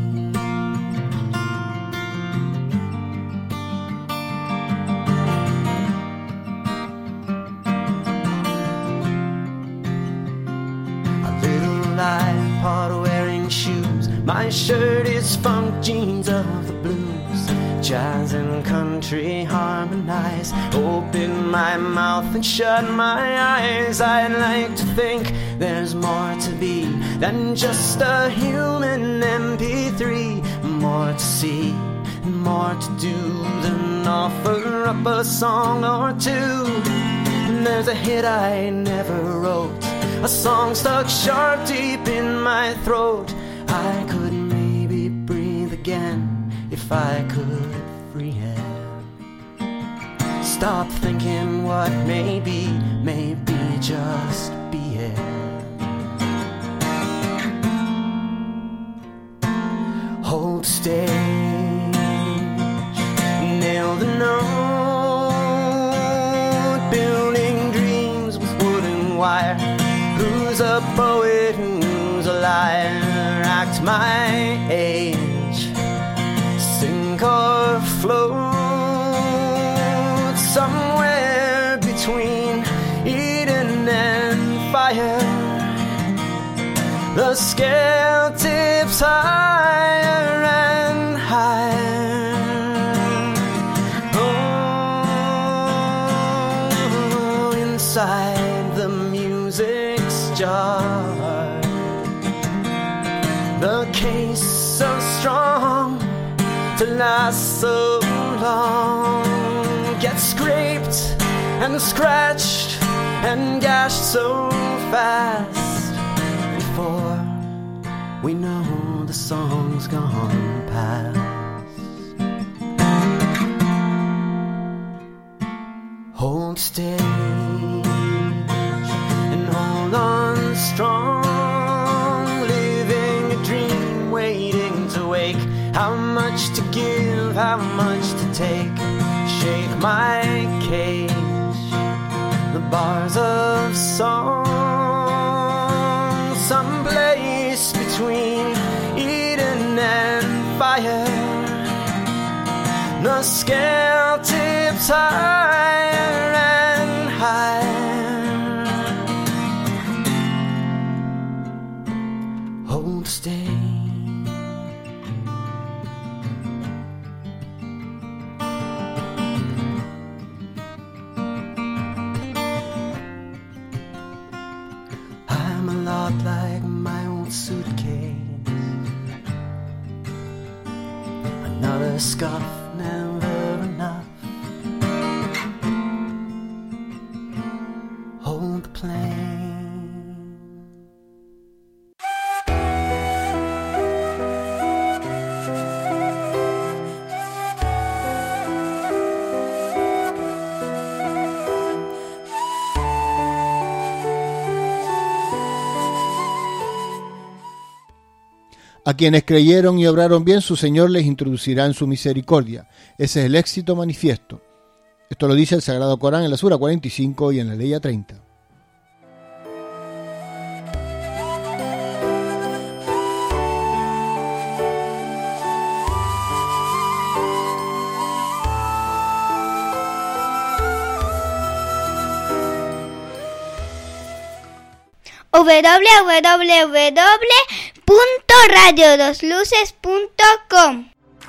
Part wearing shoes, my shirt is funk jeans of the blues. Jazz and country harmonize. Open my mouth and shut my eyes. I'd like to think there's more to be than just a human M P three. More to see and more to do than offer up a song or two. And there's a hit I never wrote, a song stuck sharp deep in my throat. I could maybe breathe again if I could freehand. Stop thinking what may be, maybe just be it. Hold stage, nail the note, building dreams with wood and wire. Who's a poet, who's a liar? Act my age, sink or float somewhere between Eden and fire. The scale tips higher and higher. Oh. inside the music's jar. The case so strong to last so long gets scraped and scratched and gashed so fast. Before we know, the song's gone past. Hold steady and hold on strong, living a dream, waiting to wake. How much to give, how much to take? Shake my cage, the bars of song, someplace between Eden and fire. The scale tips higher and higher. Hold steady. I'm a lot like my old suitcase. Another scuff, never enough. Hold the plane. A quienes creyeron y obraron bien, su Señor les introducirá en su misericordia. Ese es el éxito manifiesto. Esto lo dice el Sagrado Corán en la Sura cuarenta y cinco y en la Leya treinta. w w w punto radio dos luces punto com.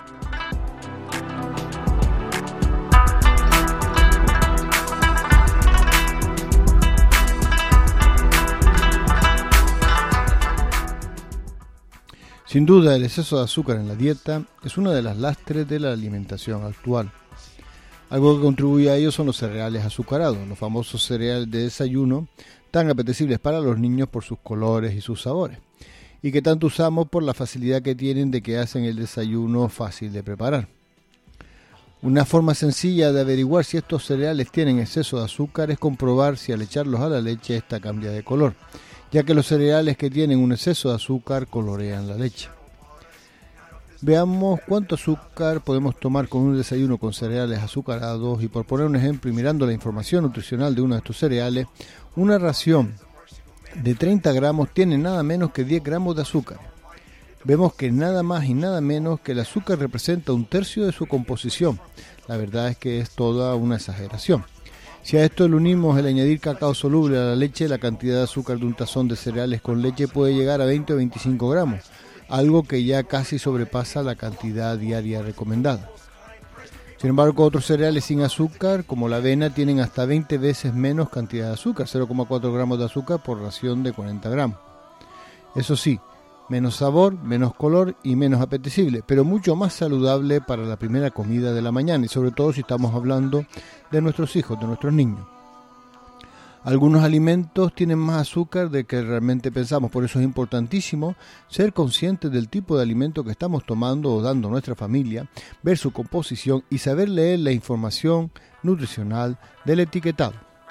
Sin duda, el exceso de azúcar en la dieta es una de las lastres de la alimentación actual. Algo que contribuye a ello son los cereales azucarados, los famosos cereales de desayuno, tan apetecibles para los niños por sus colores y sus sabores, y que tanto usamos por la facilidad que tienen de que hacen el desayuno fácil de preparar. Una forma sencilla de averiguar si estos cereales tienen exceso de azúcar es comprobar si al echarlos a la leche esta cambia de color, ya que los cereales que tienen un exceso de azúcar colorean la leche. Veamos cuánto azúcar podemos tomar con un desayuno con cereales azucarados y, por poner un ejemplo y mirando la información nutricional de uno de estos cereales, una ración de treinta gramos tiene nada menos que diez gramos de azúcar. Vemos que nada más y nada menos que el azúcar representa un tercio de su composición. La verdad es que es toda una exageración. Si a esto le unimos el añadir cacao soluble a la leche, la cantidad de azúcar de un tazón de cereales con leche puede llegar a veinte o veinticinco gramos, algo que ya casi sobrepasa la cantidad diaria recomendada. Sin embargo, otros cereales sin azúcar, como la avena, tienen hasta veinte veces menos cantidad de azúcar, cero coma cuatro gramos de azúcar por ración de cuarenta gramos. Eso sí, menos sabor, menos color y menos apetecible, pero mucho más saludable para la primera comida de la mañana, y sobre todo si estamos hablando de nuestros hijos, de nuestros niños. Algunos alimentos tienen más azúcar de que realmente pensamos, por eso es importantísimo ser conscientes del tipo de alimento que estamos tomando o dando a nuestra familia, ver su composición y saber leer la información nutricional del etiquetado.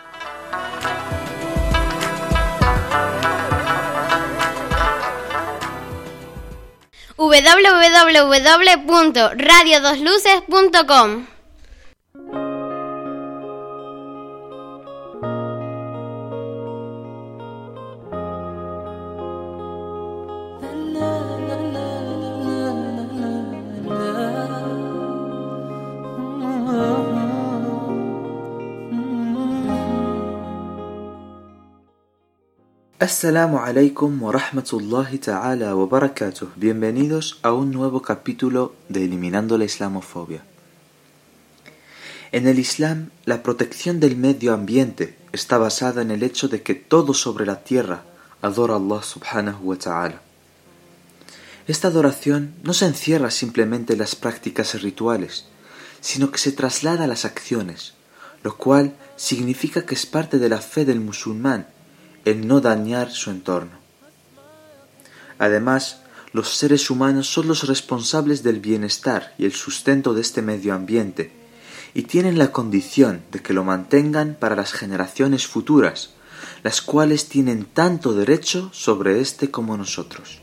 w w w punto radio dos luces punto com. Assalamu alaikum wa rahmatullahi ta'ala wa barakatuh. Bienvenidos a un nuevo capítulo de Eliminando la Islamofobia. En el Islam, la protección del medio ambiente está basada en el hecho de que todo sobre la tierra adora a Allah subhanahu wa ta'ala. Esta adoración no se encierra simplemente en las prácticas rituales, sino que se traslada a las acciones, lo cual significa que es parte de la fe del musulmán el no dañar su entorno. Además, los seres humanos son los responsables del bienestar y el sustento de este medio ambiente, y tienen la condición de que lo mantengan para las generaciones futuras, las cuales tienen tanto derecho sobre éste como nosotros.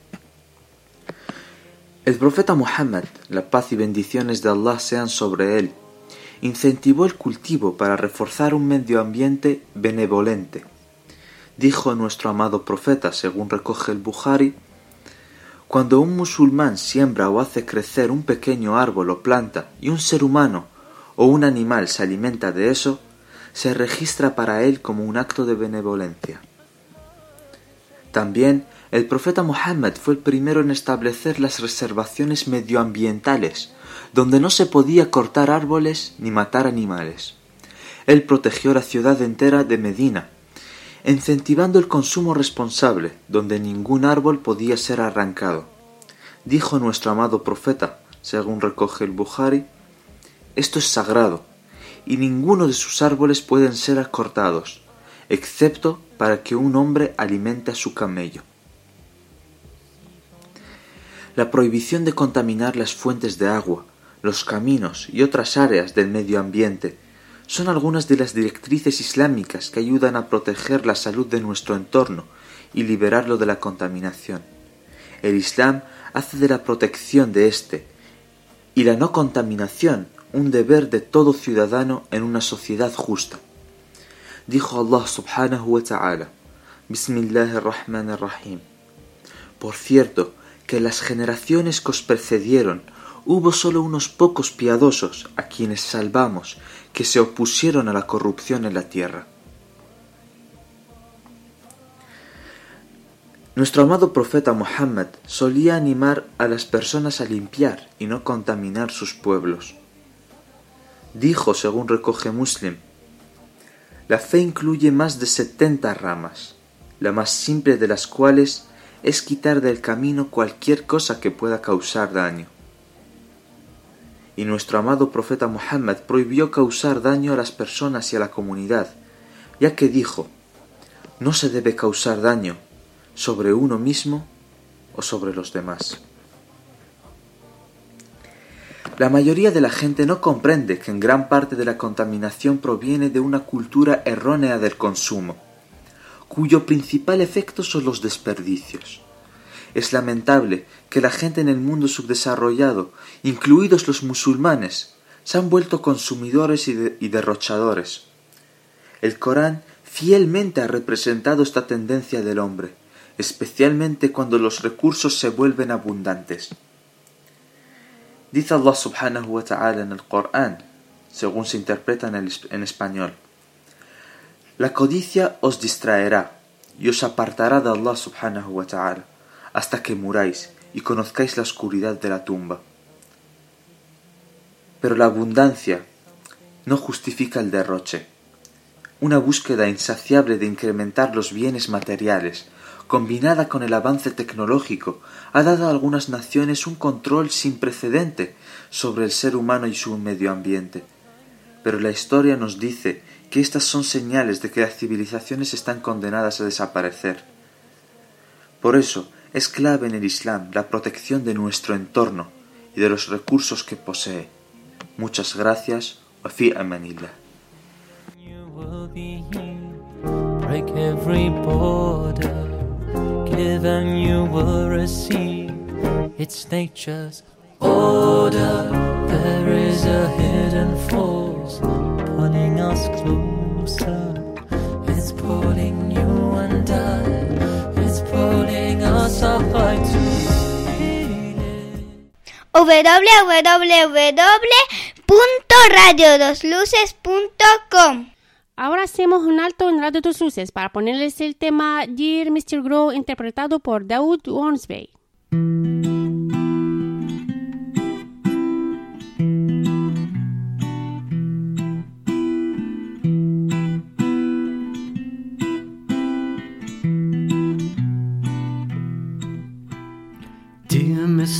El profeta Muhammad, la paz y bendiciones de Allah sean sobre él, incentivó el cultivo para reforzar un medio ambiente benevolente. Dijo nuestro amado profeta, según recoge el Bukhari: cuando un musulmán siembra o hace crecer un pequeño árbol o planta y un ser humano o un animal se alimenta de eso, se registra para él como un acto de benevolencia. También el profeta Muhammad fue el primero en establecer las reservaciones medioambientales, donde no se podía cortar árboles ni matar animales. Él protegió la ciudad entera de Medina, incentivando el consumo responsable, donde ningún árbol podía ser arrancado. Dijo nuestro amado profeta, según recoge el Bukhari: esto es sagrado, y ninguno de sus árboles pueden ser cortados, excepto para que un hombre alimente a su camello. La prohibición de contaminar las fuentes de agua, los caminos y otras áreas del medio ambiente son algunas de las directrices islámicas que ayudan a proteger la salud de nuestro entorno y liberarlo de la contaminación. El Islam hace de la protección de éste y la no contaminación un deber de todo ciudadano en una sociedad justa. Dijo Allah subhanahu wa ta'ala: Bismillahirrahmanirrahim. Por cierto, que en las generaciones que os precedieron hubo solo unos pocos piadosos a quienes salvamos, que se opusieron a la corrupción en la tierra. Nuestro amado profeta Muhammad solía animar a las personas a limpiar y no contaminar sus pueblos. Dijo, según recoge Muslim: la fe incluye más de setenta ramas, la más simple de las cuales es quitar del camino cualquier cosa que pueda causar daño. Y nuestro amado profeta Muhammad prohibió causar daño a las personas y a la comunidad, ya que dijo: no se debe causar daño sobre uno mismo o sobre los demás. La mayoría de la gente no comprende que en gran parte de la contaminación proviene de una cultura errónea del consumo, cuyo principal efecto son los desperdicios. Es lamentable que la gente en el mundo subdesarrollado, incluidos los musulmanes, se han vuelto consumidores y, de, y derrochadores. El Corán fielmente ha representado esta tendencia del hombre, especialmente cuando los recursos se vuelven abundantes. Dice Allah subhanahu wa ta'ala en el Corán, según se interpreta en, el, en español: la codicia os distraerá y os apartará de Allah subhanahu wa ta'ala hasta que muráis y conozcáis la oscuridad de la tumba. Pero la abundancia no justifica el derroche. Una búsqueda insaciable de incrementar los bienes materiales, combinada con el avance tecnológico, ha dado a algunas naciones un control sin precedente sobre el ser humano y su medio ambiente. Pero la historia nos dice que estas son señales de que las civilizaciones están condenadas a desaparecer. Por eso, es clave en el Islam la protección de nuestro entorno y de los recursos que posee. Muchas gracias. Wa fi amanillah. Break every border, give and you will receive. It's nature's order. There is a hidden force pulling us closer. It's pulling you and I. It's pulling us up high to w w w punto radio dos luces punto com. Ahora hacemos un alto en Radio Dos Luces para ponerles el tema Dear mister Grow, interpretado por Dawood Hornsby.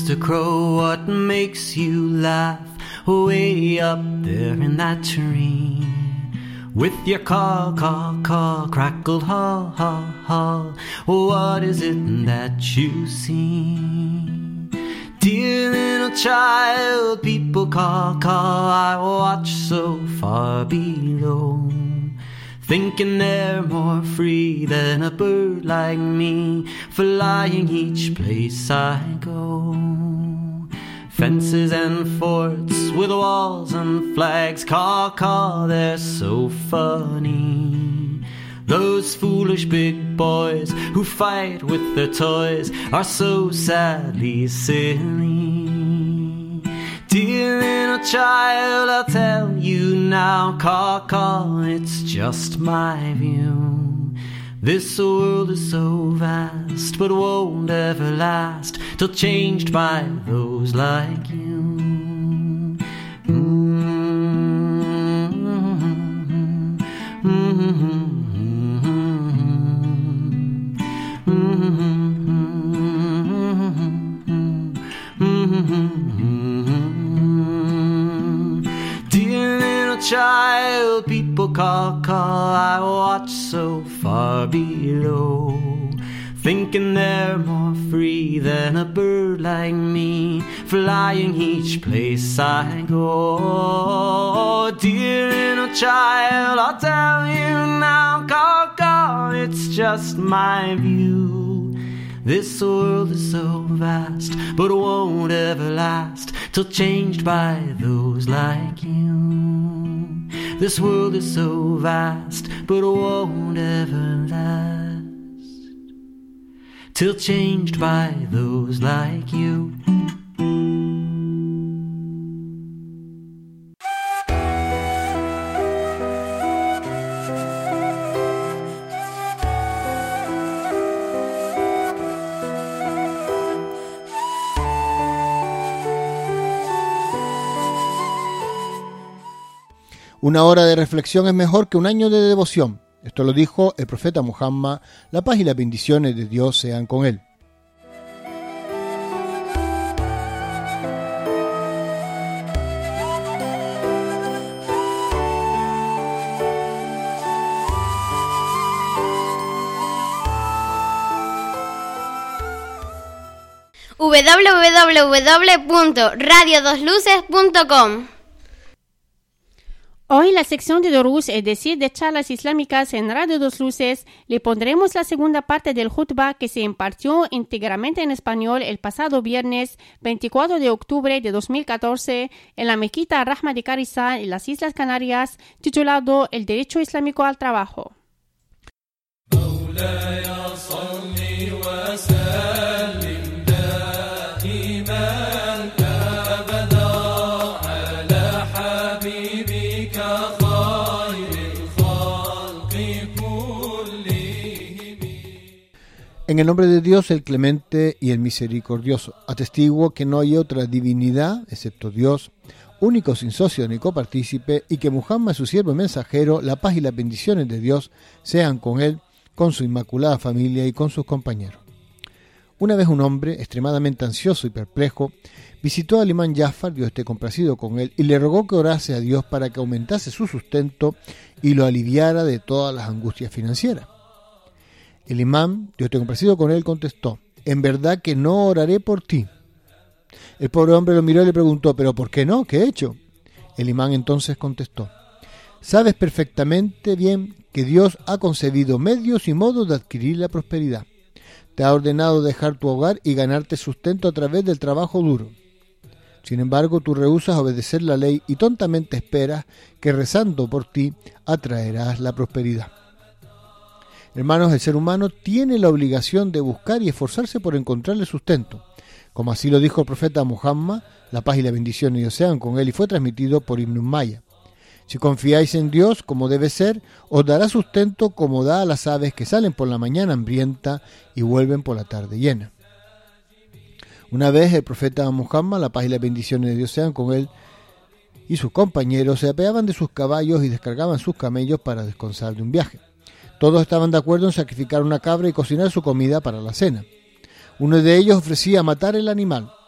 Rooster crow, what makes you laugh way up there in that tree? With your caw, caw, caw, crackled haw, haw, haw, what is it that you see? Dear little child, people caw, caw, I watch so far below, thinking they're more free than a bird like me, flying each place I go. Fences and forts with walls and flags, caw, caw, they're so funny. Those foolish big boys who fight with their toys are so sadly silly. Dear little child, I'll tell you now, caw, caw, it's just my view. This world is so vast, but won't ever last, till changed by those like you. Mm-hmm. Mm-hmm. Dear little child, people caw, caw, I watch so far below, thinking they're more free than a bird like me, flying each place I go. Dear little child, I'll tell you now, caw, caw, it's just my view. This world is so vast, but won't ever last, till changed by those like you. This world is so vast, but won't ever last, till changed by those like you. Una hora de reflexión es mejor que un año de devoción. Esto lo dijo el profeta Muhammad. La paz y las bendiciones de Dios sean con él. w w w punto radio dos luces punto com. Hoy la sección de Durús, es decir, de charlas islámicas en Radio Dos Luces, le pondremos la segunda parte del Jutba que se impartió íntegramente en español el pasado viernes veinticuatro de octubre de dos mil catorce en la mezquita Rahma de Carizal en las Islas Canarias, titulado El Derecho Islámico al Trabajo. En el nombre de Dios, el clemente y el misericordioso, atestiguo que no hay otra divinidad, excepto Dios, único, sin socio ni copartícipe, y que Muhammad, su siervo y mensajero, la paz y las bendiciones de Dios sean con él, con su inmaculada familia y con sus compañeros. Una vez un hombre, extremadamente ansioso y perplejo, visitó al imán Jafar, Dios esté complacido con él, y le rogó que orase a Dios para que aumentase su sustento y lo aliviara de todas las angustias financieras. El imán, Dios esté complacido con él, contestó: en verdad que no oraré por ti. El pobre hombre lo miró y le preguntó: ¿pero por qué no? ¿Qué he hecho? El imán entonces contestó: sabes perfectamente bien que Dios ha concebido medios y modos de adquirir la prosperidad. Te ha ordenado dejar tu hogar y ganarte sustento a través del trabajo duro. Sin embargo, tú rehusas obedecer la ley y tontamente esperas que rezando por ti atraerás la prosperidad. Hermanos, el ser humano tiene la obligación de buscar y esforzarse por encontrarle sustento, como así lo dijo el profeta Muhammad, la paz y la bendición de Dios sean con él, y fue transmitido por Ibn Umayya. Si confiáis en Dios como debe ser, os dará sustento como da a las aves que salen por la mañana hambrienta y vuelven por la tarde llena. Una vez el profeta Muhammad, la paz y las bendiciones de Dios sean con él, y sus compañeros se apeaban de sus caballos y descargaban sus camellos para descansar de un viaje. Todos estaban de acuerdo en sacrificar una cabra y cocinar su comida para la cena. Uno de ellos ofrecía matar el animal.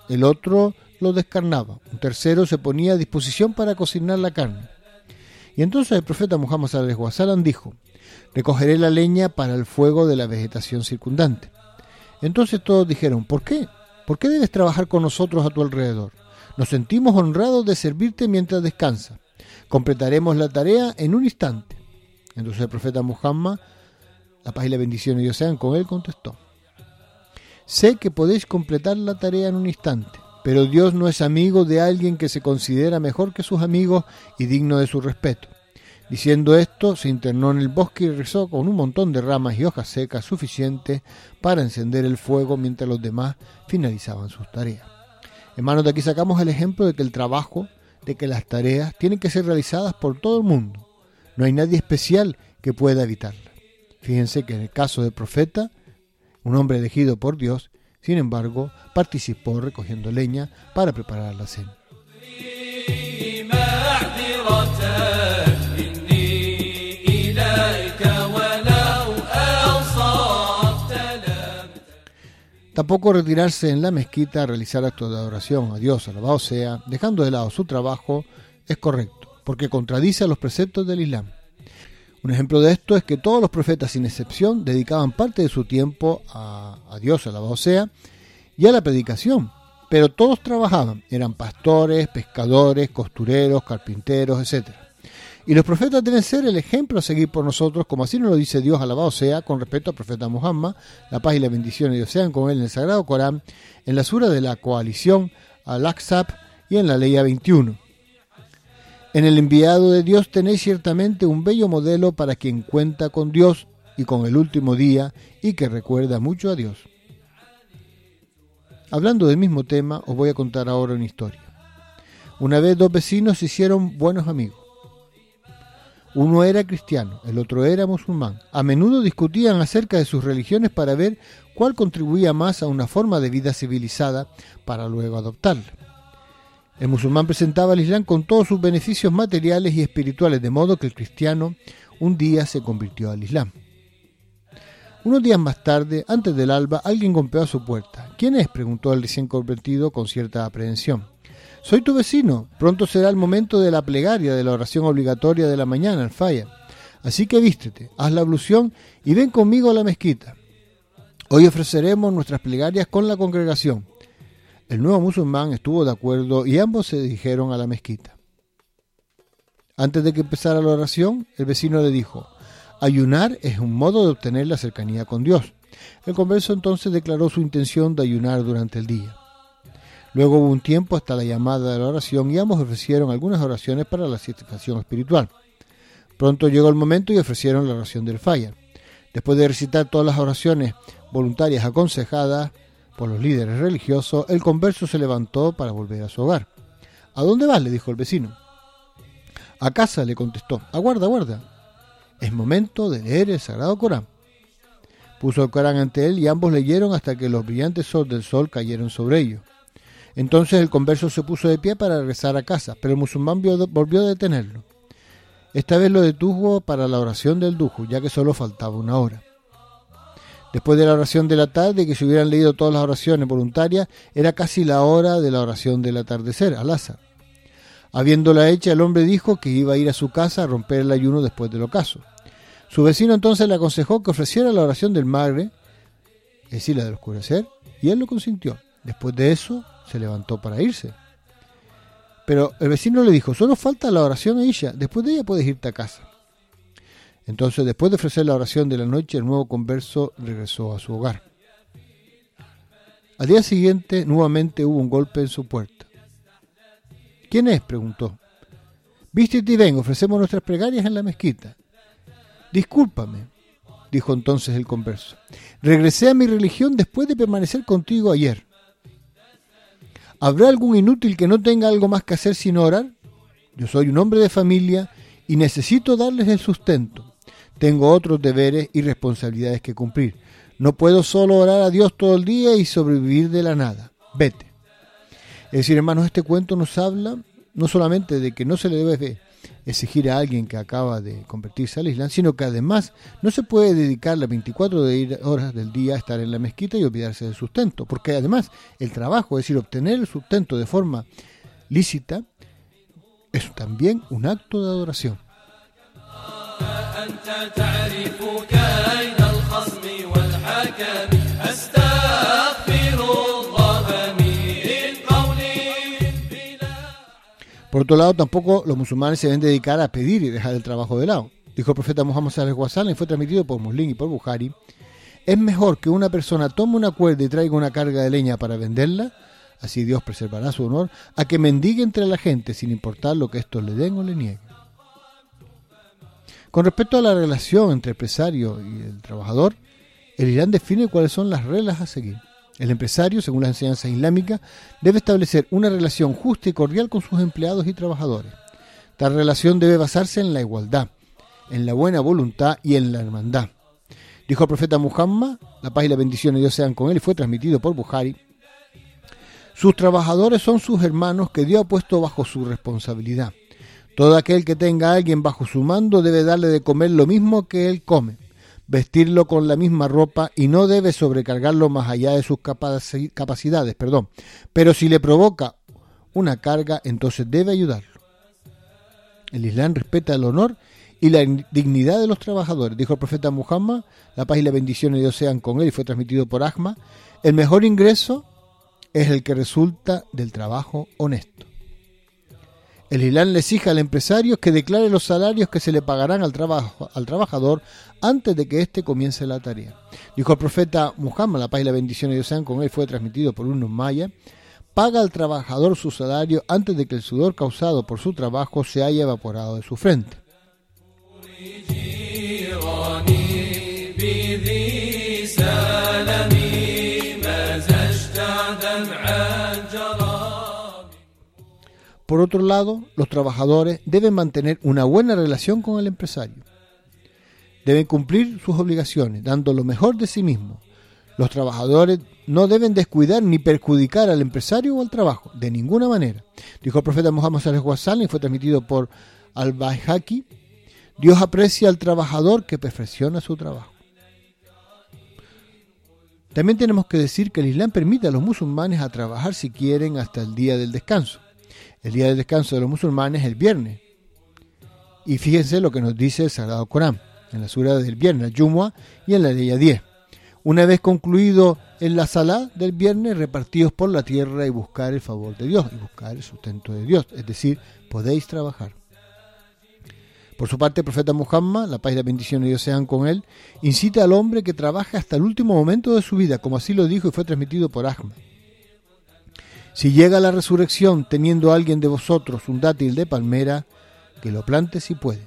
el otro lo descarnaba, un tercero se ponía a disposición para cocinar la carne. Y entonces el profeta Muhammad sallallahu alaihi wasallam dijo: recogeré la leña para el fuego de la vegetación circundante. Entonces todos dijeron: ¿por qué? ¿Por qué debes trabajar con nosotros a tu alrededor? Nos sentimos honrados de servirte mientras descansas. Completaremos la tarea en un instante. Entonces el profeta Muhammad, la paz y la bendición de Dios sean con él, contestó: sé que podéis completar la tarea en un instante, pero Dios no es amigo de alguien que se considera mejor que sus amigos y digno de su respeto. Diciendo esto, se internó en el bosque y rezó con un montón de ramas y hojas secas suficientes para encender el fuego mientras los demás finalizaban sus tareas. Hermanos, de aquí sacamos el ejemplo de que el trabajo, de que las tareas tienen que ser realizadas por todo el mundo. No hay nadie especial que pueda evitarlas. Fíjense que en el caso del profeta, un hombre elegido por Dios, sin embargo, participó recogiendo leña para preparar la cena. Tampoco retirarse en la mezquita a realizar actos de adoración a Dios, alabado sea, dejando de lado su trabajo, es correcto, porque contradice a los preceptos del Islam. Un ejemplo de esto es que todos los profetas, sin excepción, dedicaban parte de su tiempo a, a Dios, alabado sea, y a la predicación, pero todos trabajaban, eran pastores, pescadores, costureros, carpinteros, etcétera. Y los profetas deben ser el ejemplo a seguir por nosotros, como así nos lo dice Dios, alabado sea, con respecto al profeta Muhammad, la paz y la bendición de Dios sean con él en el Sagrado Corán, en la sura de la coalición, Al-Ahzab, y en la ley veintiuno. En el enviado de Dios tenéis ciertamente un bello modelo para quien cuenta con Dios y con el último día y que recuerda mucho a Dios. Hablando del mismo tema, os voy a contar ahora una historia. Una vez dos vecinos se hicieron buenos amigos. Uno era cristiano, el otro era musulmán. A menudo discutían acerca de sus religiones para ver cuál contribuía más a una forma de vida civilizada para luego adoptarla. El musulmán presentaba al Islam con todos sus beneficios materiales y espirituales, de modo que el cristiano un día se convirtió al Islam. Unos días más tarde, antes del alba, alguien golpeó a su puerta. ¿Quién es?, preguntó el recién convertido con cierta aprehensión. Soy tu vecino, pronto será el momento de la plegaria, de la oración obligatoria de la mañana, al faya. Así que vístete, haz la ablución y ven conmigo a la mezquita. Hoy ofreceremos nuestras plegarias con la congregación. El nuevo musulmán estuvo de acuerdo y ambos se dirigieron a la mezquita. Antes de que empezara la oración, el vecino le dijo: ayunar es un modo de obtener la cercanía con Dios. El converso entonces declaró su intención de ayunar durante el día. Luego hubo un tiempo hasta la llamada de la oración y ambos ofrecieron algunas oraciones para la satisfacción espiritual. Pronto llegó el momento y ofrecieron la oración del fajr. Después de recitar todas las oraciones voluntarias aconsejadas por los líderes religiosos, el converso se levantó para volver a su hogar. ¿A dónde vas?, le dijo el vecino. A casa, le contestó. Aguarda, aguarda. Es momento de leer el Sagrado Corán. Puso el Corán ante él y ambos leyeron hasta que los brillantes sol del sol cayeron sobre ellos. Entonces el converso se puso de pie para regresar a casa, pero el musulmán volvió a detenerlo. Esta vez lo detuvo para la oración del dujo, ya que solo faltaba una hora. Después de la oración de la tarde, que se hubieran leído todas las oraciones voluntarias, era casi la hora de la oración del atardecer, al-Asr. Habiéndola hecha, el hombre dijo que iba a ir a su casa a romper el ayuno después del ocaso. Su vecino entonces le aconsejó que ofreciera la oración del Maghrib, es decir, la del oscurecer, y él lo consintió. Después de eso, se levantó para irse. Pero el vecino le dijo: solo falta la oración a Isha, después de ella puedes irte a casa. Entonces, después de ofrecer la oración de la noche, el nuevo converso regresó a su hogar. Al día siguiente, nuevamente hubo un golpe en su puerta. ¿Quién es?, preguntó. Vístete y ven, ofrecemos nuestras plegarias en la mezquita. Discúlpame, dijo entonces el converso. Regresé a mi religión después de permanecer contigo ayer. ¿Habrá algún inútil que no tenga algo más que hacer sino orar? Yo soy un hombre de familia y necesito darles el sustento. Tengo otros deberes y responsabilidades que cumplir. No puedo solo orar a Dios todo el día y sobrevivir de la nada. Vete. Es decir, hermanos, este cuento nos habla no solamente de que no se le debe exigir a alguien que acaba de convertirse al Islam, sino que además no se puede dedicar las veinticuatro horas del día a estar en la mezquita y olvidarse del sustento, porque además el trabajo, es decir, obtener el sustento de forma lícita, es también un acto de adoración. Por otro lado, tampoco los musulmanes se deben dedicar a pedir y dejar el trabajo de lado. Dijo el profeta Muhammad sallallahu alaihi wasallam, y fue transmitido por Muslim y por Bukhari: es mejor que una persona tome una cuerda y traiga una carga de leña para venderla, así Dios preservará su honor, a que mendigue entre la gente sin importar lo que estos le den o le nieguen. Con respecto a la relación entre el empresario y el trabajador, el Islam define cuáles son las reglas a seguir. El empresario, según las enseñanzas islámicas, debe establecer una relación justa y cordial con sus empleados y trabajadores. Tal relación debe basarse en la igualdad, en la buena voluntad y en la hermandad. Dijo el profeta Muhammad, la paz y la bendición de Dios sean con él, y fue transmitido por Bukhari: sus trabajadores son sus hermanos que Dios ha puesto bajo su responsabilidad. Todo aquel que tenga a alguien bajo su mando debe darle de comer lo mismo que él come, vestirlo con la misma ropa y no debe sobrecargarlo más allá de sus capaci- capacidades, perdón. Pero si le provoca una carga, entonces debe ayudarlo. El Islam respeta el honor y la dignidad de los trabajadores. Dijo el profeta Muhammad, la paz y la bendición de Dios sean con él, y fue transmitido por Ahmad: el mejor ingreso es el que resulta del trabajo honesto. El Islam le exige al empresario que declare los salarios que se le pagarán al, trabajo, al trabajador antes de que éste comience la tarea. Dijo el profeta Muhammad, la paz y la bendición de Dios sean con él, fue transmitido por un maya: paga al trabajador su salario antes de que el sudor causado por su trabajo se haya evaporado de su frente. Por otro lado, los trabajadores deben mantener una buena relación con el empresario. Deben cumplir sus obligaciones, dando lo mejor de sí mismos. Los trabajadores no deben descuidar ni perjudicar al empresario o al trabajo, de ninguna manera. Dijo el profeta Muhammad sallallahu alaihi wasallam, y fue transmitido por Al-Baihaqi: Dios aprecia al trabajador que perfecciona su trabajo. También tenemos que decir que el Islam permite a los musulmanes a trabajar si quieren hasta el día del descanso. El día del descanso de los musulmanes es el viernes. Y fíjense lo que nos dice el Sagrado Corán, en la sura del viernes, Jumu'ah, y en la ley diez. Una vez concluido en la salá del viernes, repartidos por la tierra y buscar el favor de Dios, y buscar el sustento de Dios, es decir, podéis trabajar. Por su parte, el profeta Muhammad, la paz y la bendición de Dios sean con él, incita al hombre que trabaje hasta el último momento de su vida, como así lo dijo y fue transmitido por Ahmad. Si llega la resurrección teniendo alguien de vosotros un dátil de palmera, que lo plante si puede.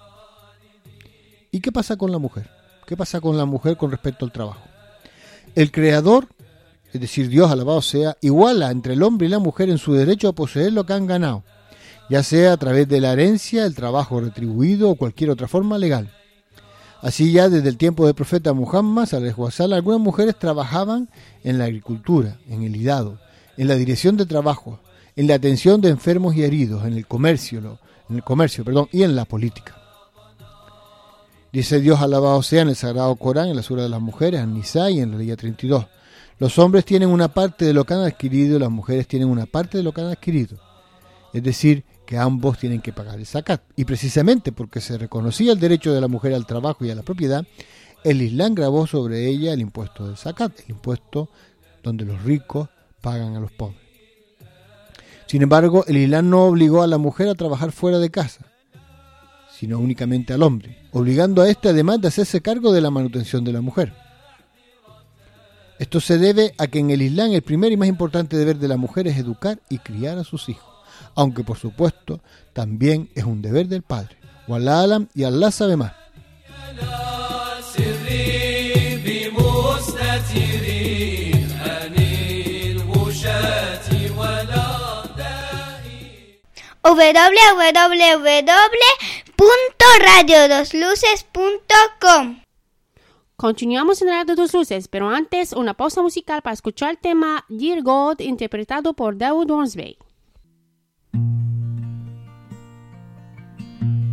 ¿Y qué pasa con la mujer? ¿Qué pasa con la mujer con respecto al trabajo? El Creador, es decir, Dios alabado sea, iguala entre el hombre y la mujer en su derecho a poseer lo que han ganado, ya sea a través de la herencia, el trabajo retribuido o cualquier otra forma legal. Así ya desde el tiempo del profeta Muhammad sallallahu alaihi wasallam, algunas mujeres trabajaban en la agricultura, en el hidado, en la dirección de trabajo, en la atención de enfermos y heridos, en el comercio, en el comercio, perdón, y en la política. Dice Dios alabado sea en el Sagrado Corán, en la sura de las mujeres, en Nisa y en la ley treinta y dos. Los hombres tienen una parte de lo que han adquirido, las mujeres tienen una parte de lo que han adquirido. Es decir, que ambos tienen que pagar el zakat. Y precisamente porque se reconocía el derecho de la mujer al trabajo y a la propiedad, el Islam grabó sobre ella el impuesto del zakat, el impuesto donde los ricos pagan a los pobres. Sin embargo, el Islam no obligó a la mujer a trabajar fuera de casa, sino únicamente al hombre, obligando a éste además de hacerse cargo de la manutención de la mujer. Esto se debe a que en el Islam el primer y más importante deber de la mujer es educar y criar a sus hijos, aunque por supuesto también es un deber del padre. Wallah alam, y Allah sabe más. w w w punto radio dos luces punto com. Continuamos en Radio Dos Luces, pero antes una pausa musical para escuchar el tema Dear God, interpretado por Dawood Hornsby.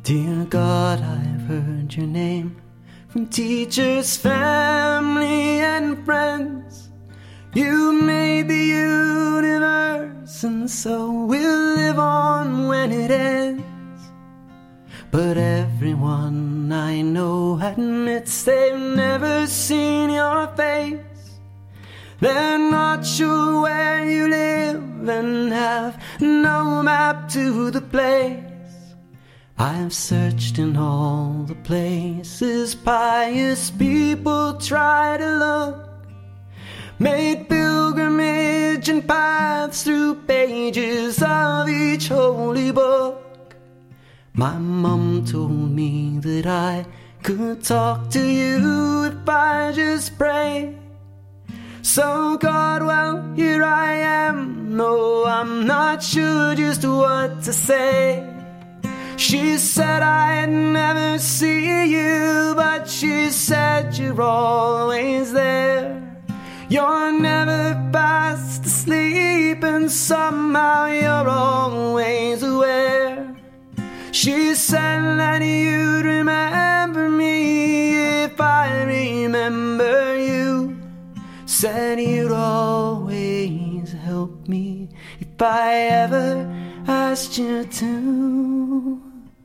Dear God, I've heard your name from teachers, family, and friends. You made the universe, and so we'll live on when it ends. But everyone I know admits they've never seen your face. They're not sure where you live and have no map to the place. I've searched in all the places pious people try to look, made pilgrimage and paths through pages of each holy book. My mom told me that I could talk to you if I just prayed. So God, well, here I am. No, I'm not sure just what to say. She said I'd never see you, but she said you're always there. You're never fast asleep, and somehow you're always aware. She said that you'd remember me if I remember you. Said you'd always help me if I ever asked you to.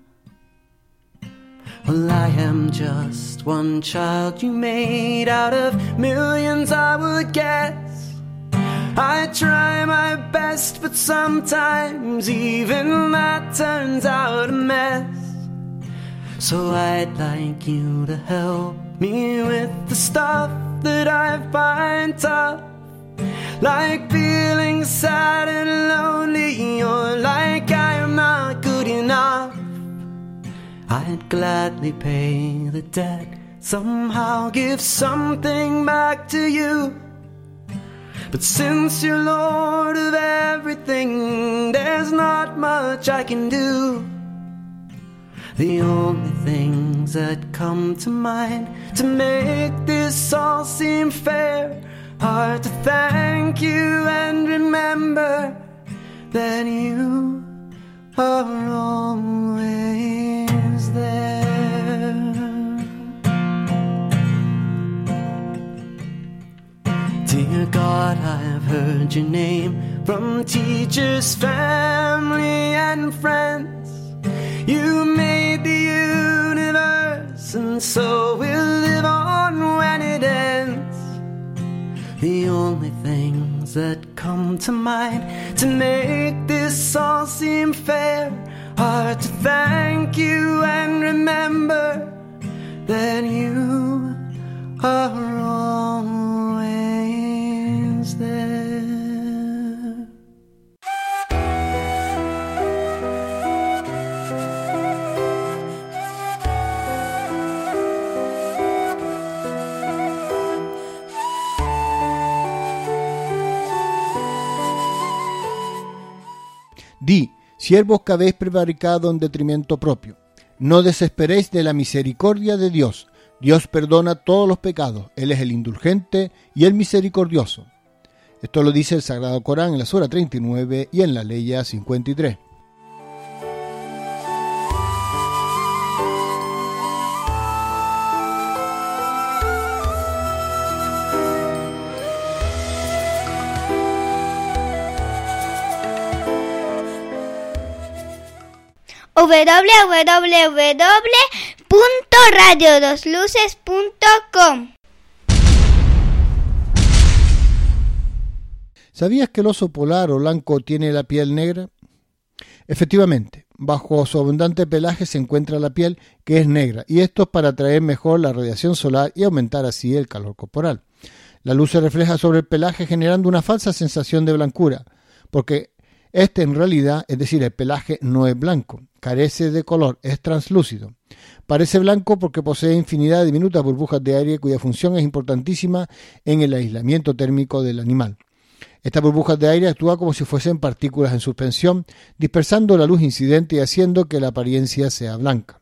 Well, I am just one child you made out of millions, I would guess. I try my best, but sometimes even that turns out a mess. So I'd like you to help me with the stuff that I find tough, like feeling sad and lonely, or like I am not good enough. I'd gladly pay the debt, somehow give something back to you. But since you're Lord of everything, there's not much I can do. The only things that come to mind to make this all seem fair are to thank you and remember that you are always there. Dear God, I've heard your name from teachers, family, and friends. You made the universe, and so we'll live on when it ends. The only things that come to mind to make this all seem fair are to thank you and remember that you are always there. Di, siervos que habéis prevaricado en detrimento propio, no desesperéis de la misericordia de Dios. Dios perdona todos los pecados, Él es el indulgente y el misericordioso. Esto lo dice el Sagrado Corán en la Sura treinta y nueve y en la Leya cincuenta y tres. w w w punto radio dos luces punto com. ¿Sabías que el oso polar o blanco tiene la piel negra? Efectivamente, bajo su abundante pelaje se encuentra la piel, que es negra, y esto es para atraer mejor la radiación solar y aumentar así el calor corporal. La luz se refleja sobre el pelaje generando una falsa sensación de blancura, porque este en realidad, es decir, el pelaje no es blanco, carece de color, es translúcido. Parece blanco porque posee infinidad de diminutas burbujas de aire cuya función es importantísima en el aislamiento térmico del animal. Estas burbujas de aire actúan como si fuesen partículas en suspensión, dispersando la luz incidente y haciendo que la apariencia sea blanca.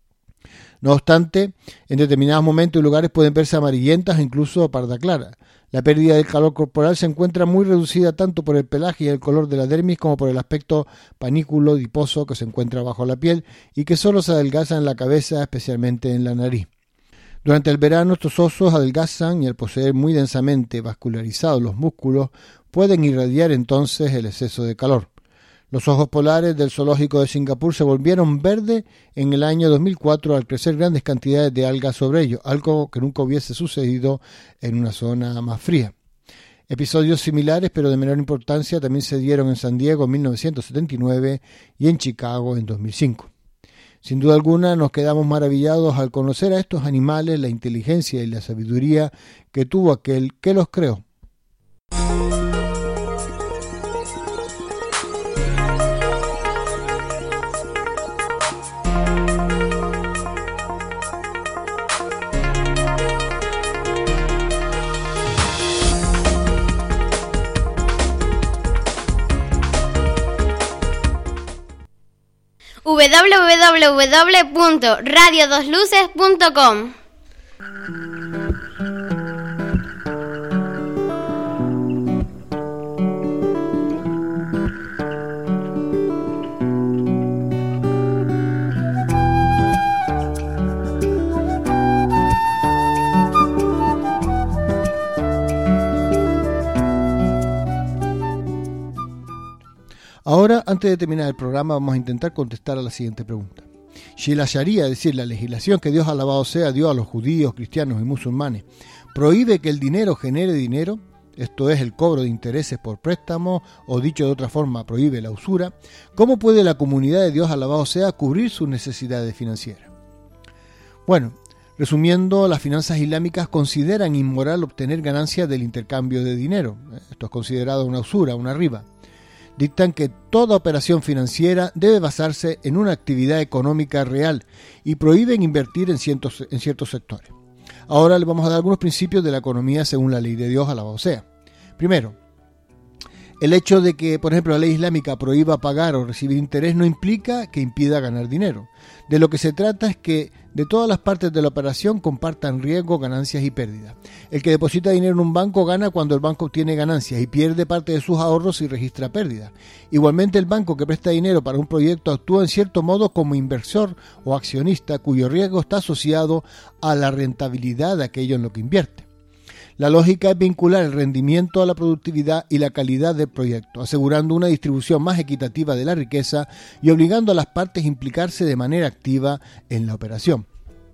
No obstante, en determinados momentos y lugares pueden verse amarillentas o incluso parda clara. La pérdida del calor corporal se encuentra muy reducida tanto por el pelaje y el color de la dermis como por el aspecto panículo diposo que se encuentra bajo la piel y que solo se adelgaza en la cabeza, especialmente en la nariz. Durante el verano estos osos adelgazan y al poseer muy densamente vascularizados los músculos pueden irradiar entonces el exceso de calor. Los ojos polares del zoológico de Singapur se volvieron verdes en el año dos mil cuatro al crecer grandes cantidades de algas sobre ellos, algo que nunca hubiese sucedido en una zona más fría. Episodios similares, pero de menor importancia, también se dieron en San Diego en mil novecientos setenta y nueve y en Chicago en dos mil cinco. Sin duda alguna nos quedamos maravillados al conocer a estos animales, la inteligencia y la sabiduría que tuvo aquel que los creó. w w w punto radio dos luces punto com. Ahora, antes de terminar el programa, vamos a intentar contestar a la siguiente pregunta. Si la Sharia, es decir, la legislación que Dios alabado sea dio a los judíos, cristianos y musulmanes, prohíbe que el dinero genere dinero, esto es, el cobro de intereses por préstamo, o dicho de otra forma, prohíbe la usura, ¿cómo puede la comunidad de Dios alabado sea cubrir sus necesidades financieras? Bueno, resumiendo, las finanzas islámicas consideran inmoral obtener ganancias del intercambio de dinero. Esto es considerado una usura, una riba. Dictan que toda operación financiera debe basarse en una actividad económica real y prohíben invertir en ciertos, en ciertos sectores. Ahora les vamos a dar algunos principios de la economía según la ley de Dios, alabado sea. Primero, el hecho de que, por ejemplo, la ley islámica prohíba pagar o recibir interés no implica que impida ganar dinero. De lo que se trata es que de todas las partes de la operación compartan riesgo, ganancias y pérdidas. El que deposita dinero en un banco gana cuando el banco obtiene ganancias y pierde parte de sus ahorros y registra pérdidas. Igualmente, el banco que presta dinero para un proyecto actúa en cierto modo como inversor o accionista cuyo riesgo está asociado a la rentabilidad de aquello en lo que invierte. La lógica es vincular el rendimiento a la productividad y la calidad del proyecto, asegurando una distribución más equitativa de la riqueza y obligando a las partes a implicarse de manera activa en la operación.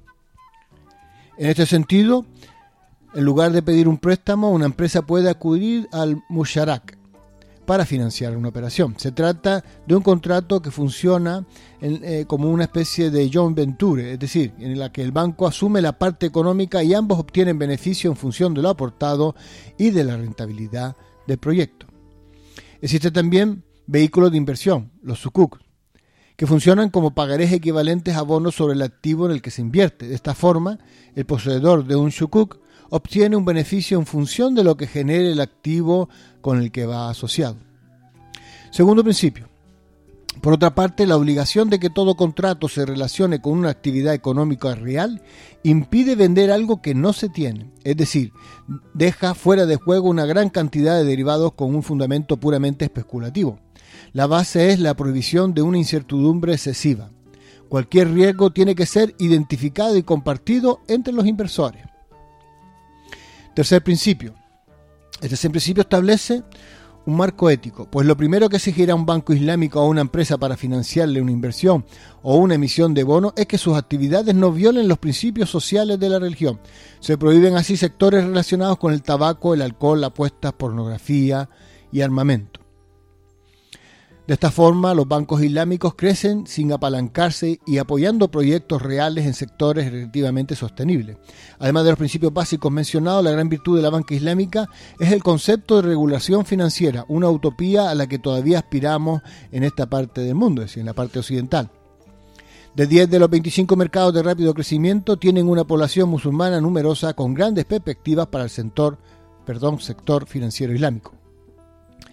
En este sentido, en lugar de pedir un préstamo, una empresa puede acudir al musharak para financiar una operación. Se trata de un contrato que funciona en, eh, como una especie de joint venture, es decir, en la que el banco asume la parte económica y ambos obtienen beneficio en función de lo aportado y de la rentabilidad del proyecto. Existen también vehículos de inversión, los sukuk, que funcionan como pagarés equivalentes a bonos sobre el activo en el que se invierte. De esta forma, el poseedor de un sukuk obtiene un beneficio en función de lo que genere el activo con el que va asociado. Segundo principio. Por otra parte, la obligación de que todo contrato se relacione con una actividad económica real impide vender algo que no se tiene, es decir, deja fuera de juego una gran cantidad de derivados con un fundamento puramente especulativo. La base es la prohibición de una incertidumbre excesiva. Cualquier riesgo tiene que ser identificado y compartido entre los inversores. Tercer principio. El tercer principio establece un marco ético, pues lo primero que exigirá un banco islámico a una empresa para financiarle una inversión o una emisión de bonos es que sus actividades no violen los principios sociales de la religión. Se prohíben así sectores relacionados con el tabaco, el alcohol, apuestas, pornografía y armamento. De esta forma, los bancos islámicos crecen sin apalancarse y apoyando proyectos reales en sectores relativamente sostenibles. Además de los principios básicos mencionados, la gran virtud de la banca islámica es el concepto de regulación financiera, una utopía a la que todavía aspiramos en esta parte del mundo, es decir, en la parte occidental. De diez de los veinticinco mercados de rápido crecimiento tienen una población musulmana numerosa con grandes perspectivas para el sector, perdón, sector financiero islámico.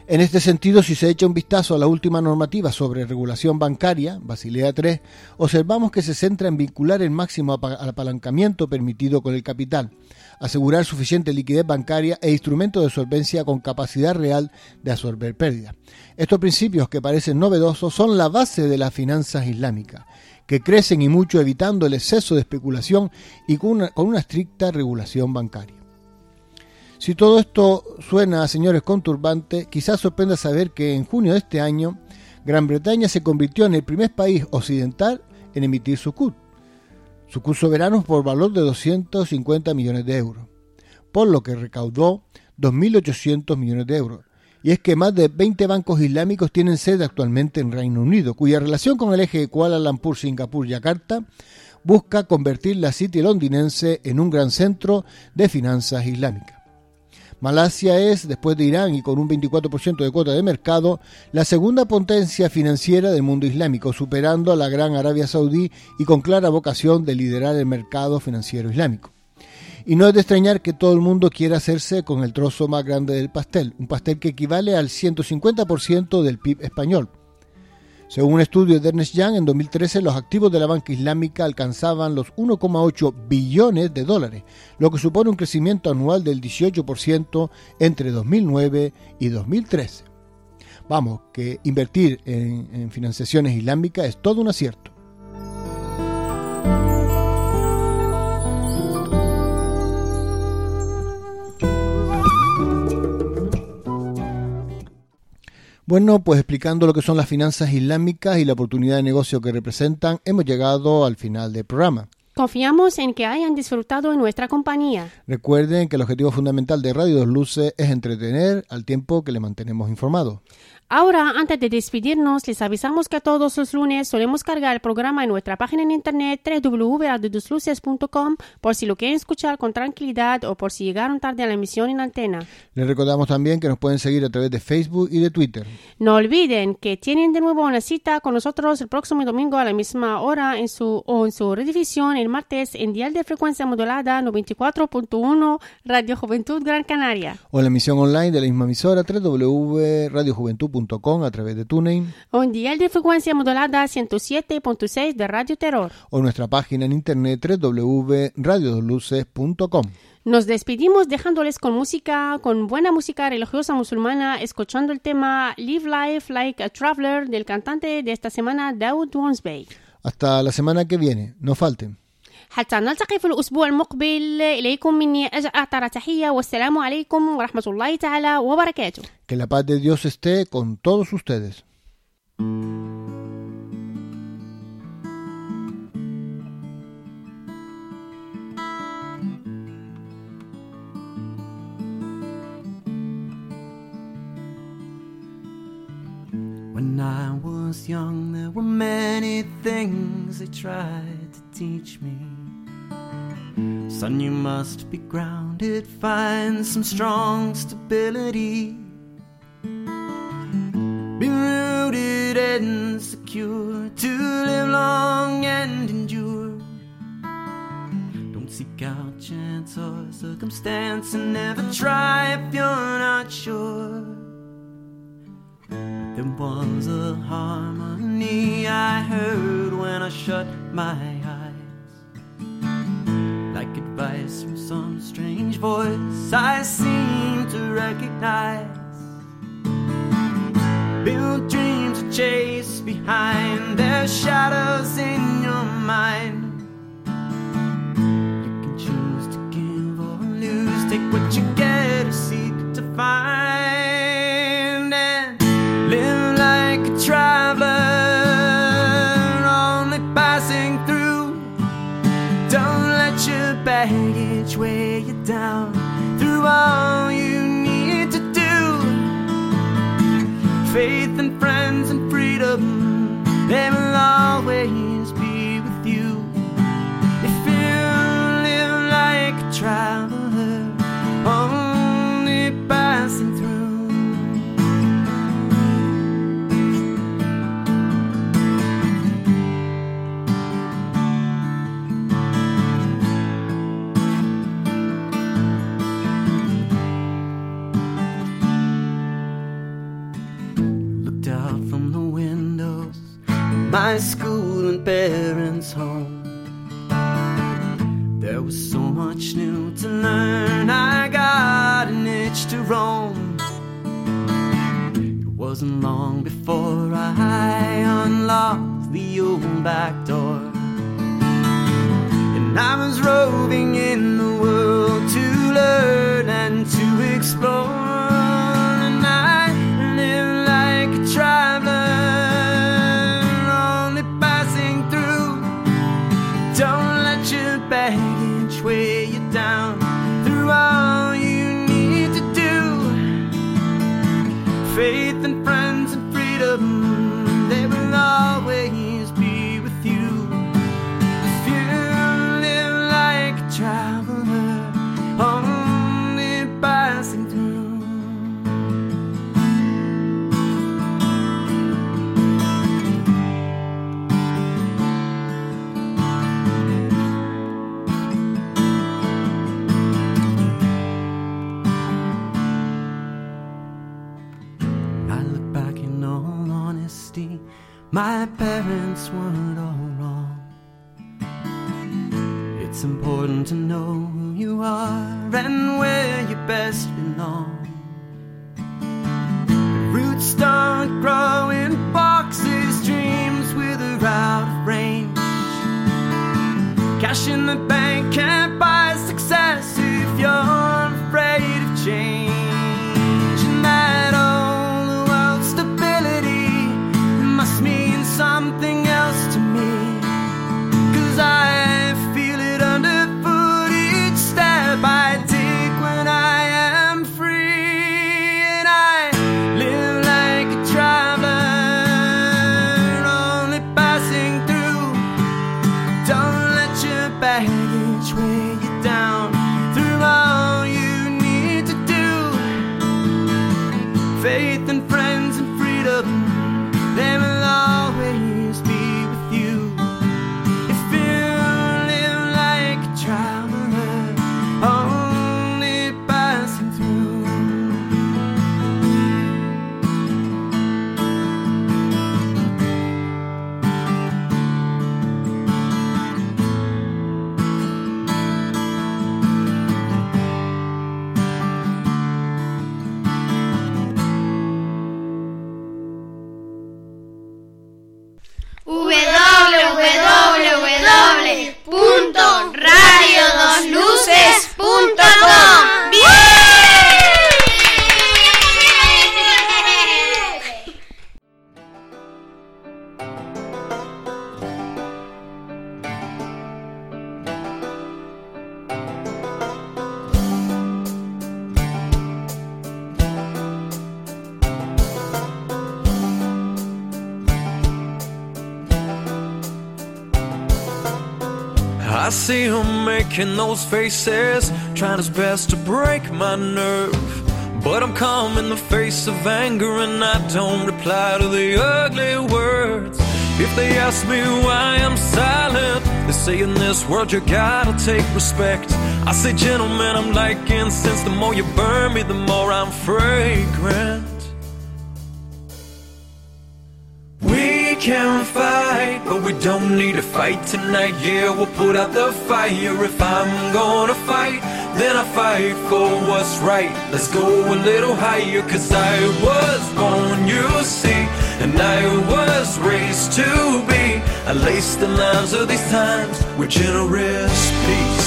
En este sentido, si se echa un vistazo a la última normativa sobre regulación bancaria, Basilea tres, observamos que se centra en vincular el máximo apalancamiento permitido con el capital, asegurar suficiente liquidez bancaria e instrumentos de solvencia con capacidad real de absorber pérdidas. Estos principios, que parecen novedosos, son la base de las finanzas islámicas, que crecen y mucho evitando el exceso de especulación y con una, con una estricta regulación bancaria. Si todo esto suena, señores, conturbante, quizás sorprenda saber que en junio de este año, Gran Bretaña se convirtió en el primer país occidental en emitir sukuk, sukuk soberanos por valor de doscientos cincuenta millones de euros, por lo que recaudó dos mil ochocientos millones de euros. Y es que más de veinte bancos islámicos tienen sede actualmente en Reino Unido, cuya relación con el eje Kuala Lumpur, Singapur y Yakarta busca convertir la City londinense en un gran centro de finanzas islámicas. Malasia es, después de Irán y con un veinticuatro por ciento de cuota de mercado, la segunda potencia financiera del mundo islámico, superando a la gran Arabia Saudí y con clara vocación de liderar el mercado financiero islámico. Y no es de extrañar que todo el mundo quiera hacerse con el trozo más grande del pastel, un pastel que equivale al ciento cincuenta por ciento del P I B español. Según un estudio de Ernst Young, en dos mil trece los activos de la banca islámica alcanzaban los uno coma ocho billones de dólares, lo que supone un crecimiento anual del dieciocho por ciento entre dos mil nueve y dos mil trece. Vamos, que invertir en, en financiaciones islámicas es todo un acierto. Bueno, pues explicando lo que son las finanzas islámicas y la oportunidad de negocio que representan, hemos llegado al final del programa. Confiamos en que hayan disfrutado de nuestra compañía. Recuerden que el objetivo fundamental de Radio Dos Luces es entretener al tiempo que le mantenemos informados. Ahora, antes de despedirnos, les avisamos que todos los lunes solemos cargar el programa en nuestra página en internet doble u doble u doble u punto radio dos luces punto com por si lo quieren escuchar con tranquilidad o por si llegaron tarde a la emisión en antena. Les recordamos también que nos pueden seguir a través de Facebook y de Twitter. No olviden que tienen de nuevo una cita con nosotros el próximo domingo a la misma hora en su, o en su rediffusión el martes en dial de frecuencia modulada noventa y cuatro punto uno Radio Juventud Gran Canaria. O en la emisión online de la misma emisora doble u doble u doble u punto radio juventud punto com a través de TuneIn. O en dial de frecuencia modulada ciento siete punto seis de Radio Terror. O nuestra página en internet doble u doble u doble u punto radio dos luces punto com. Nos despedimos dejándoles con música, con buena música religiosa musulmana, escuchando el tema Live Life Like a Traveler del cantante de esta semana, Dawood Wonsby. Hasta la semana que viene, no falten. حتى نلتقي في الأسبوع المقبل إليكم مني أعطر تحية والسلام عليكم ورحمة الله تعالى وبركاته. Que la paz de Dios esté con todos ustedes. When I was young, there were many things they tried to teach me. Son, you must be grounded, find some strong stability. Be rooted and secure to live long and endure. Don't seek out chance or circumstance and never try if you're not sure. There was a harmony I heard when I shut my eyes, like advice from some strange voice I seem to recognize. Build dreams to chase behind, there's shadows in your mind. You can choose to give or lose, take what you get or seek to find. Live like a traveler, only passing through. Don't let your baggage weigh you down. Through all you need to do, faith and friends and freedom, they will always be with you. If you live like a traveler, only passing through. out from the windows of my school and parents' home. There was so much new to learn, I got an itch to roam. It wasn't long before I unlocked the old back door, and I was roving in the world to learn and to explore. And I live like a traveler, only passing through. Don't let your baggage weigh you down through all you need to do. Faith and friends and freedom, they will always be with you. If you live like a traveler, only passing through. My parents weren't all wrong. It's important to know who you are and where you best belong. Roots don't grow in boxes, dreams wither out of range. Cash in the bank can't buy success if you're afraid of change. And that old world stability must mean something else to me, 'cause I feel it underfoot each step I take when I am free. And I live like a traveler, only passing through. Don't let your baggage weigh you down through all you need to do. Faith and friends and freedom, they will always be with you. If you live like a traveler, only passing through. w w w punto radio dos luces punto com. I see him making those faces, trying his best to break my nerve. But I'm calm in the face of anger, and I don't reply to the ugly words. If they ask me why I'm silent, they say in this world you gotta take respect. I say, gentlemen, I'm like incense. The more you burn me, the more I'm fragrant. We can fight, but we don't need to fight tonight. Yeah, we'll put out the fire. If I'm gonna fight, then I fight for what's right. Let's go a little higher, 'cause I was born, you see, and I was raised to be. I lace the lines of these times with generous peace.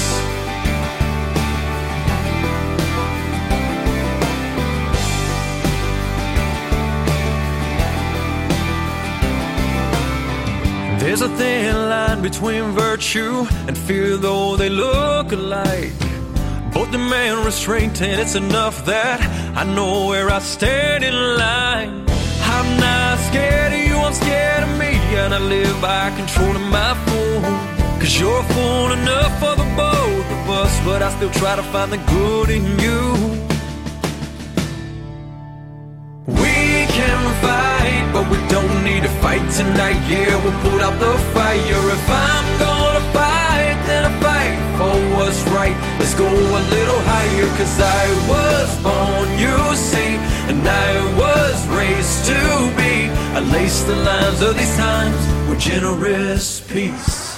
There's a thin line between virtue and fear, though they look alike. Both demand restraint, and it's enough that I know where I stand in line. I'm not scared of you, I'm scared of me, and I live by controlling my fool. 'Cause you're a fool enough for the both of us, but I still try to find the good in you. We can fight, but we don't need to fight tonight. Yeah, we'll put out the fire. If I'm gonna fight, then I fight for what's right. Let's go a little higher, 'cause I was born, you see, and I was raised to be. I lace the lines of these times with generous peace.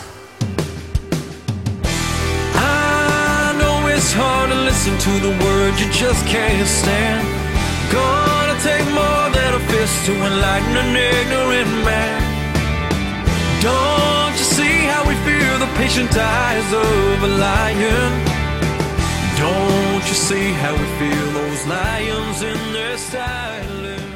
I know it's hard to listen to the words you just can't stand. Gonna take more than a fist to enlighten an ignorant man. Don't you see how we fear the patient eyes of a lion? Don't you see how we feel those lions in their silence?